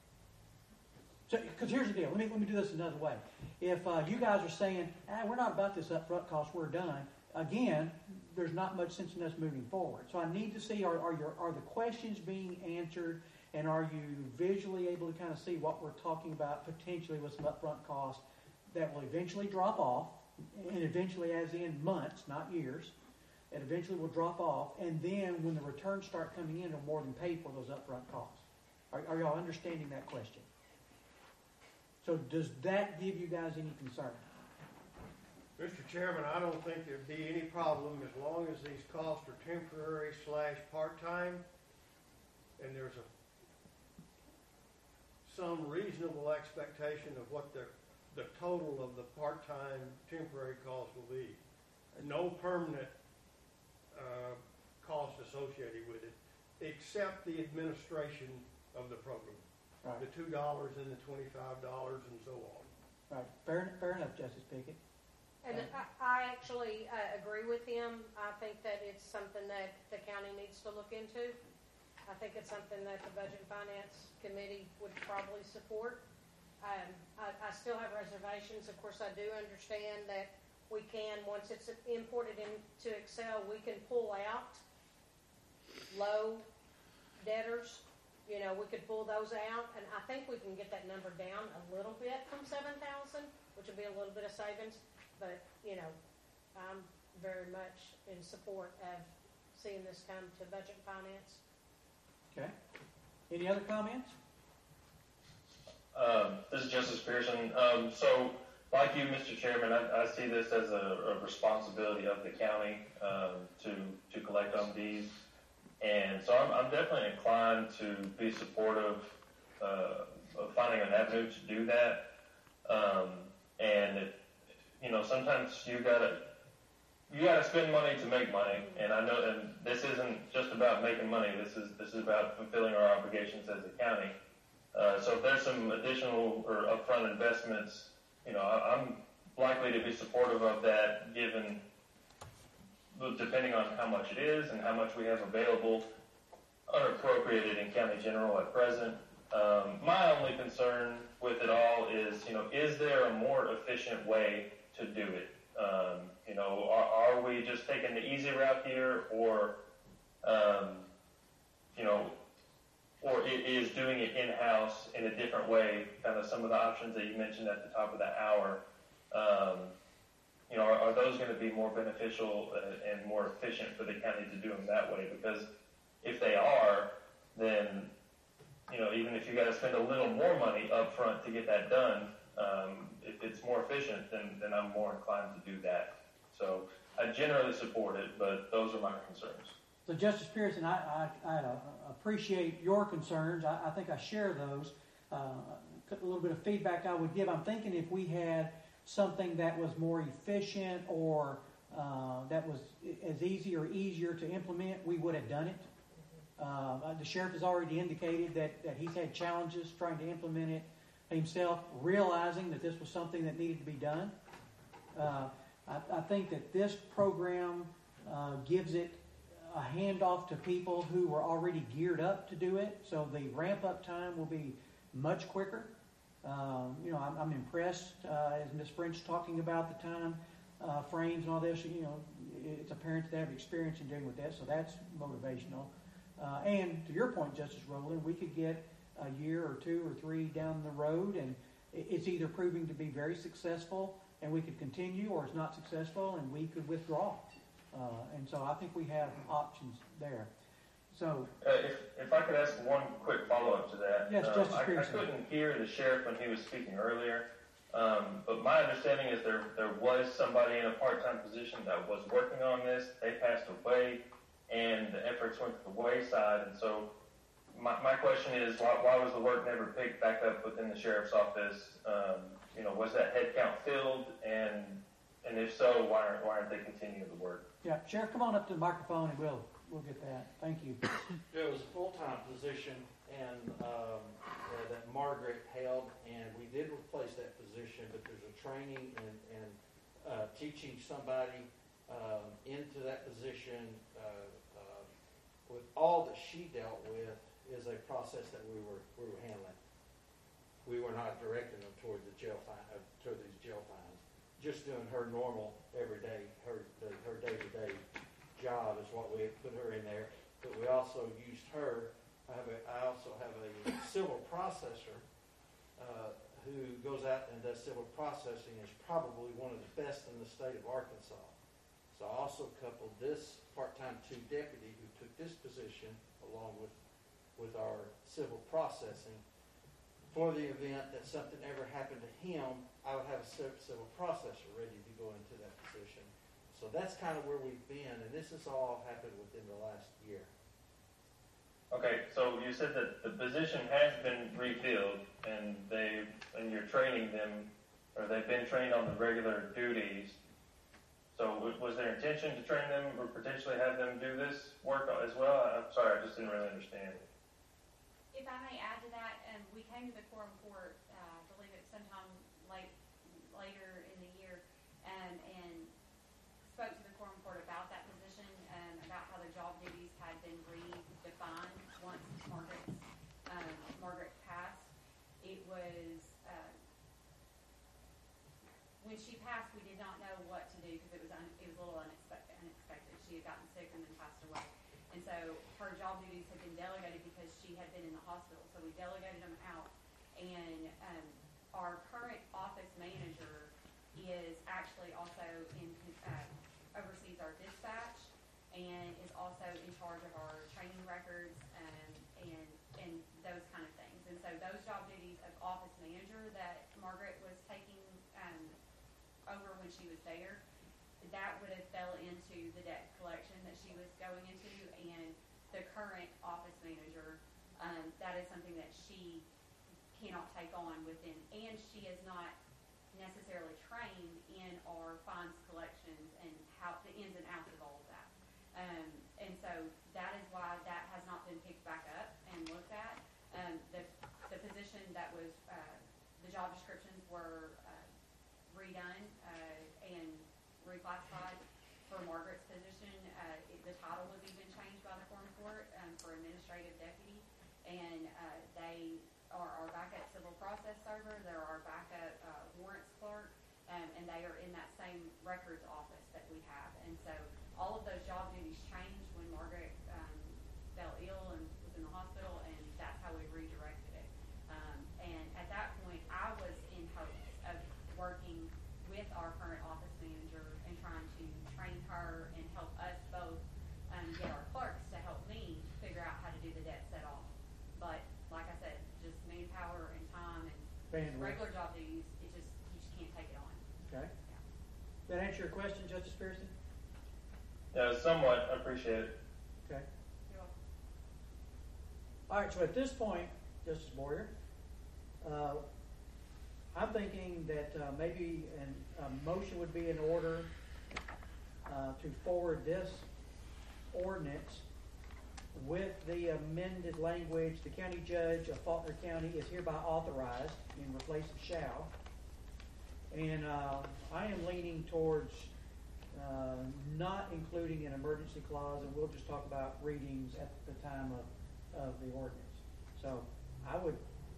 So, because here's the deal. Let me let me do this another way. If uh, you guys are saying, ah, we're not about this upfront cost, we're done. Again, there's not much sense in us moving forward. So I need to see are are your are the questions being answered, and are you visually able to kind of see what we're talking about potentially with some upfront costs that will eventually drop off, and eventually, as in months, not years. It eventually will drop off, and then when the returns start coming in, it'll more than pay for those upfront costs. Are, are y'all understanding that question? So does that give you guys any concern? Mister Chairman, I don't think there'd be any problem as long as these costs are temporary slash part-time, and there's a some reasonable expectation of what the the total of the part-time temporary cost will be. No permanent uh, cost associated with it, except the administration of the program. Right. The two dollars and the twenty-five dollars and so on. Right. Fair, fair enough, Justice Pickett. And I, I actually uh, agree with him. I think that it's something that the county needs to look into. I think it's something that the Budget and Finance Committee would probably support. Um, I, I still have reservations. Of course, I do understand that we can, once it's imported into Excel, we can pull out low debtors, you know, we could pull those out, and I think we can get that number down a little bit from seven thousand, which would be a little bit of savings, but, you know, I'm very much in support of seeing this come to budget and finance. Okay. Any other comments? Um, this is Justice Pearson. Um, so, like you, Mister Chairman, I, I see this as a, a responsibility of the county um, to to collect on these, and so I'm, I'm definitely inclined to be supportive uh, of finding an avenue to do that. Um, and it, you know, sometimes you gotta you gotta spend money to make money, and I know, and this isn't just about making money. This is this is about fulfilling our obligations as a county. Uh, so if there's some additional or upfront investments, you know, I, I'm likely to be supportive of that, given, depending on how much it is and how much we have available unappropriated in county general at present. Um, my only concern with it all is, you know, is there a more efficient way to do it? Um, you know, are, are we just taking the easy route here, or, um, you know, or it is doing it in-house in a different way, kind of some of the options that you mentioned at the top of the hour, um, you know, are, are those going to be more beneficial and, and more efficient for the county to do them that way? Because if they are, then, you know, even if you got to spend a little more money up front to get that done, um, if it's more efficient, then, then I'm more inclined to do that. So I generally support it, but those are my concerns. So, Justice Pearson, I, I, I uh, appreciate your concerns. I, I think I share those. Uh, a little bit of feedback I would give. I'm thinking if we had something that was more efficient or uh, that was as easy or easier to implement, we would have done it. Uh, the sheriff has already indicated that, that he's had challenges trying to implement it himself, realizing that this was something that needed to be done. Uh, I, I think that this program uh, gives it a handoff to people who were already geared up to do it, so the ramp-up time will be much quicker. Um, you know, I'm, I'm impressed, uh, as Miz French talking about the time uh, frames and all this. You know, it's apparent that they have experience in dealing with that, so that's motivational. Uh, and to your point, Justice Rowland, we could get a year or two or three down the road, and it's either proving to be very successful, and we could continue, or it's not successful, and we could withdraw. Uh, and so I think we have options there. So, uh, if, if I could ask one quick follow-up to that. Yes, um, Justice I, I Pearson. couldn't hear the sheriff when he was speaking earlier, um, but my understanding is there there was somebody in a part-time position that was working on this. They passed away, and the efforts went to the wayside. And so my, my question is, why, why was the work never picked back up within the sheriff's office? Um, you know, was that headcount filled? And and if so, why aren't, why aren't they continuing the work? yeah, Sheriff, come on up to the microphone, and we'll we'll get that. Thank you. It was a full-time position, and um, uh, that Margaret held, and we did replace that position, but there's a training and, and uh, teaching somebody um, into that position uh, uh, with all that she dealt with is a process that we were we were handling. We were not directing them toward the jail fine, uh, toward these jail fines. Just doing her normal everyday, her the, her day-to-day job is what we put her in there. But we also used her. I have a, I also have a civil processor uh, who goes out and does civil processing. Is probably one of the best in the state of Arkansas. So I also coupled this part-time two deputy who took this position along with with our civil processing. For the event that something ever happened to him, I would have a civil processor ready to go into that position. So that's kind of where we've been, and this has all happened within the last year. Okay, so you said that the position has been refilled, and they and you're training them, or they've been trained on the regular duties. So w- was there intention to train them, or potentially have them do this work as well? I'm sorry, I just didn't really understand it. If I may add to that, um, we came to the quorum court, uh, I believe it sometime late, later in the year, um, and spoke to the quorum court about that position, um, about how the job duties had been redefined once Margaret's, um, Margaret passed. It was, uh, when she passed, we did not know what to do because it was un- it was a little unexpected. Unexpected. She had gotten sick and then passed away. And so her job duties had been delegated because she had been in the hospital. So we delegated them out. And um, our current office manager is actually also in, uh, oversees our dispatch and is also in charge of our training records um, and, and those kind of things. And so those job duties of office manager that Margaret was taking um, over when she was there, that would have fell into the debt collection that she was going into, and the current office manager, um, that is something that she cannot take on within, and she is not necessarily trained in our fines collections and how the ins and outs of all of that. Um, and so that is why that has not been picked back up and looked at. Um, the, the position that was, uh, the job descriptions were uh, redone uh, and reclassified for Margaret's position. Uh, it, the title was even changed by the Quorum Court um, for administrative deputy, and uh, they are our backup civil process server. They're our backup uh, warrants clerk, um, and they are in that same records office that we have. And so all of those job duties changed when Margaret um, fell ill and was in the hospital, and that's how we redirected it. Um, and at that point, I was in hopes of working with our current office manager and trying to train her and help us both um, get our clerks to help me figure out how to do the debt set off. But like I said, just manpower and time and Bandwidth. regular job duties, it just, you just can't take it on. Okay. That answer your question, Justice Pearson? Yeah, somewhat. I appreciate it. Okay. You're welcome. All right, so at this point, Justice Boyer, uh, I'm thinking that uh, maybe an, a motion would be in order uh, to forward this ordinance with the amended language. The county judge of Faulkner County is hereby authorized in replace of shall. And uh, I am leaning towards uh, not including an emergency clause, and we'll just talk about readings at the time of, of the ordinance. So I would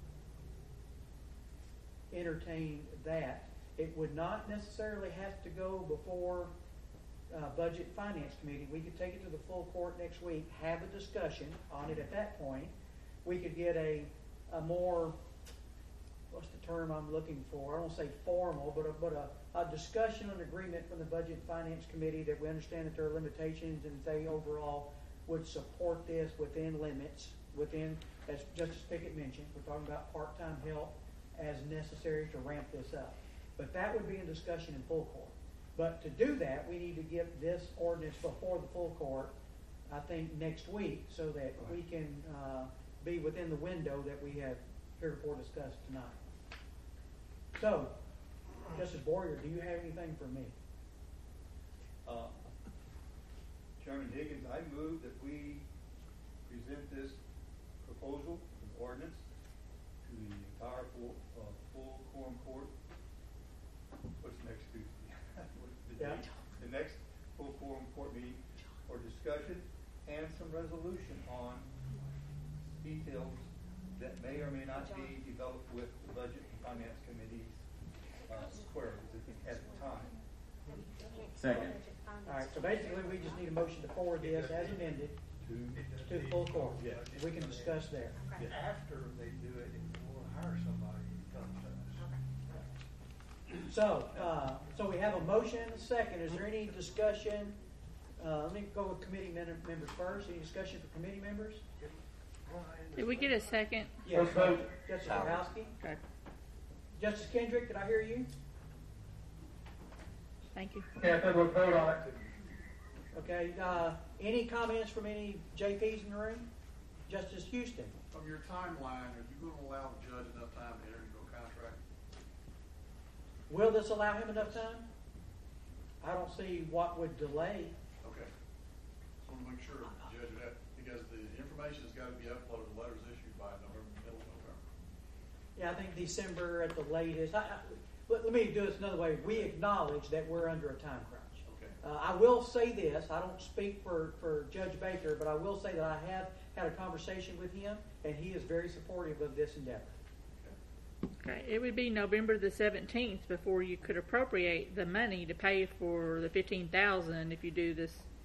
entertain that. It would not necessarily have to go before uh, Budget and Finance Committee. We could take it to the full court next week, have a discussion on it at that point. We could get a, a more, what's the term I'm looking for? I don't say formal, but a, but a, a discussion and agreement from the Budget and Finance Committee that we understand that there are limitations and they overall would support this within limits, within, as Justice Pickett mentioned, we're talking about part-time help as necessary to ramp this up. But that would be a discussion in full court. But to do that, we need to get this ordinance before the full court, I think, next week, so that we can uh, be within the window that we have heretofore discussed tonight. So, Justice Boyer, do you have anything for me? Uh, Chairman Higgins, I move that we present this proposal, an ordinance, to the entire full, uh, full quorum court. What's next Tuesday? the, Yeah. date, the next full quorum court meeting for discussion and some resolution on details that may or may not be developed with the Budget and Finance Committee's uh, queries at the time. Second. All right, so basically we just need a motion to forward this as amended To, to the full court. Yes. We can discuss there. After they do it, we'll hire somebody to come to us. So, uh, so we have a motion and a second. Is there any discussion? Uh, let me go with committee men- members first. Any discussion for committee members? Did we get a second? Yes. Let's vote. Justice Borowski? Okay. Justice Kendrick, did I hear you? Thank you. Yeah, I said let's vote on it. Okay, uh, any comments from any J Ps in the room? Justice Houston? From your timeline, are you going to allow the judge enough time to enter into a contract? Will this allow him enough time? I don't see what would delay. Okay. Just want to make sure the judge would have, because the information's got to be uploaded, the letters issued by November, middle of November. Yeah, I think December at the latest. I, I, let, let me do this another way. We acknowledge that we're under a time crunch. Okay. Uh, I will say this. I don't speak for, for Judge Baker, but I will say that I have had a conversation with him, and he is very supportive of this endeavor. Okay, it would be November the seventeenth before you could appropriate the money to pay for the fifteen thousand if you do this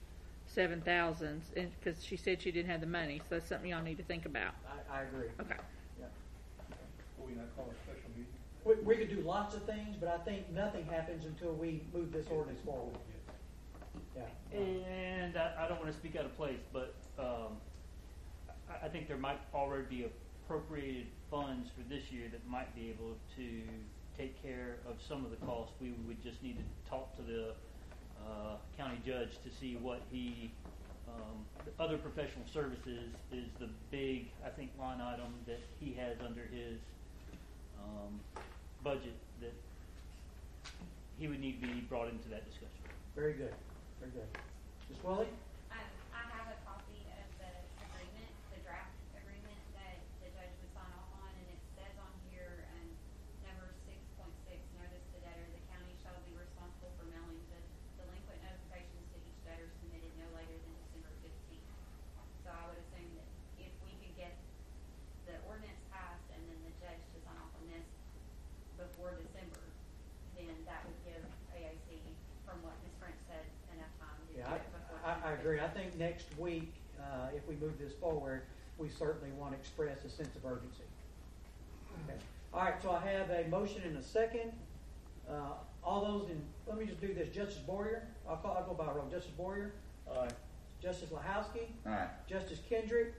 seven thousand, because she said she didn't have the money, so that's something y'all need to think about. I, I agree. Okay. Yeah. Will we not call a special meeting? We, we could do lots of things, but I think nothing happens until we move this ordinance forward. Yeah. And I, I don't want to speak out of place, but um, I, I think there might already be appropriated funds for this year that might be able to take care of some of the costs. We would just need to talk to the uh, county judge to see what he, um, the other professional services is the big, I think, line item that he has under his um, budget that he would need to be brought into that discussion. Very good. Very good. Miz Willie? Um, I have a copy of the agreement, the draft agreement that the judge would sign off on, and it says on here, um, number six point six, notice to debtor, the county shall be responsible for mailing the delinquent notifications to each debtor submitted no later than December fifteenth. So I would assume that if we could get the ordinance passed and then the judge to sign off on this before December, then that would give A A C, from what Miz French said, enough time to do Yeah, it before. I, I, I agree. I think next week, uh, if we move this forward, we certainly want to express a sense of urgency. Okay. All right, so I have a motion and a second. Uh, all those in, let me just do this. Justice Boyer, I'll call, I'll go by roll. Justice Boyer? Aye. Justice Lahowski? Aye. Justice Kendrick?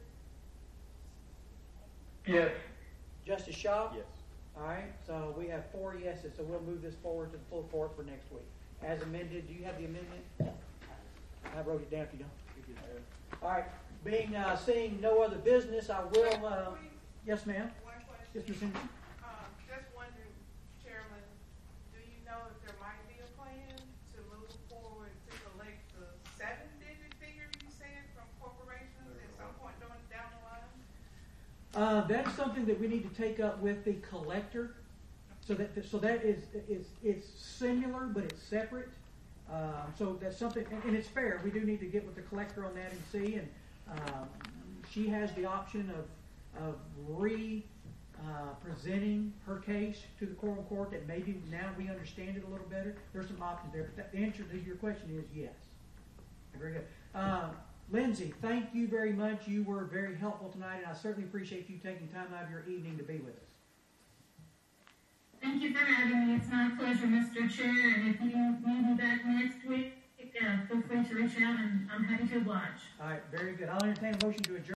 Yes. Justice Shaw? Yes. All right, so we have four yeses, so we'll move this forward to the full court for next week. As amended, do you have the amendment? I wrote it down if you don't. All right, being, uh, seeing no other business, I will, uh, yes, ma'am? One question. Yes, Miz Henry? Um, just wondering, Chairman, do you know if there might be a plan to move forward to collect the seven-digit figure you said from corporations at some point down, down the line? Uh, that's something that we need to take up with the collector. So that, so that is, is, it's similar, but it's separate. Um, so that's something, and, and it's fair. We do need to get with the collector on that and see. And um, she has the option of, of re uh, presenting her case to the quorum court that maybe now we understand it a little better. There's some options there. But that, the answer to your question is yes. Very good. Uh, Lindsay, thank you very much. You were very helpful tonight, and I certainly appreciate you taking time out of your evening to be with us. Thank you for having me. It's my pleasure, Mister Chair. And if you need me back next week, uh, feel free to reach out, and I'm happy to oblige. All right, very good. I'll entertain a motion to adjourn.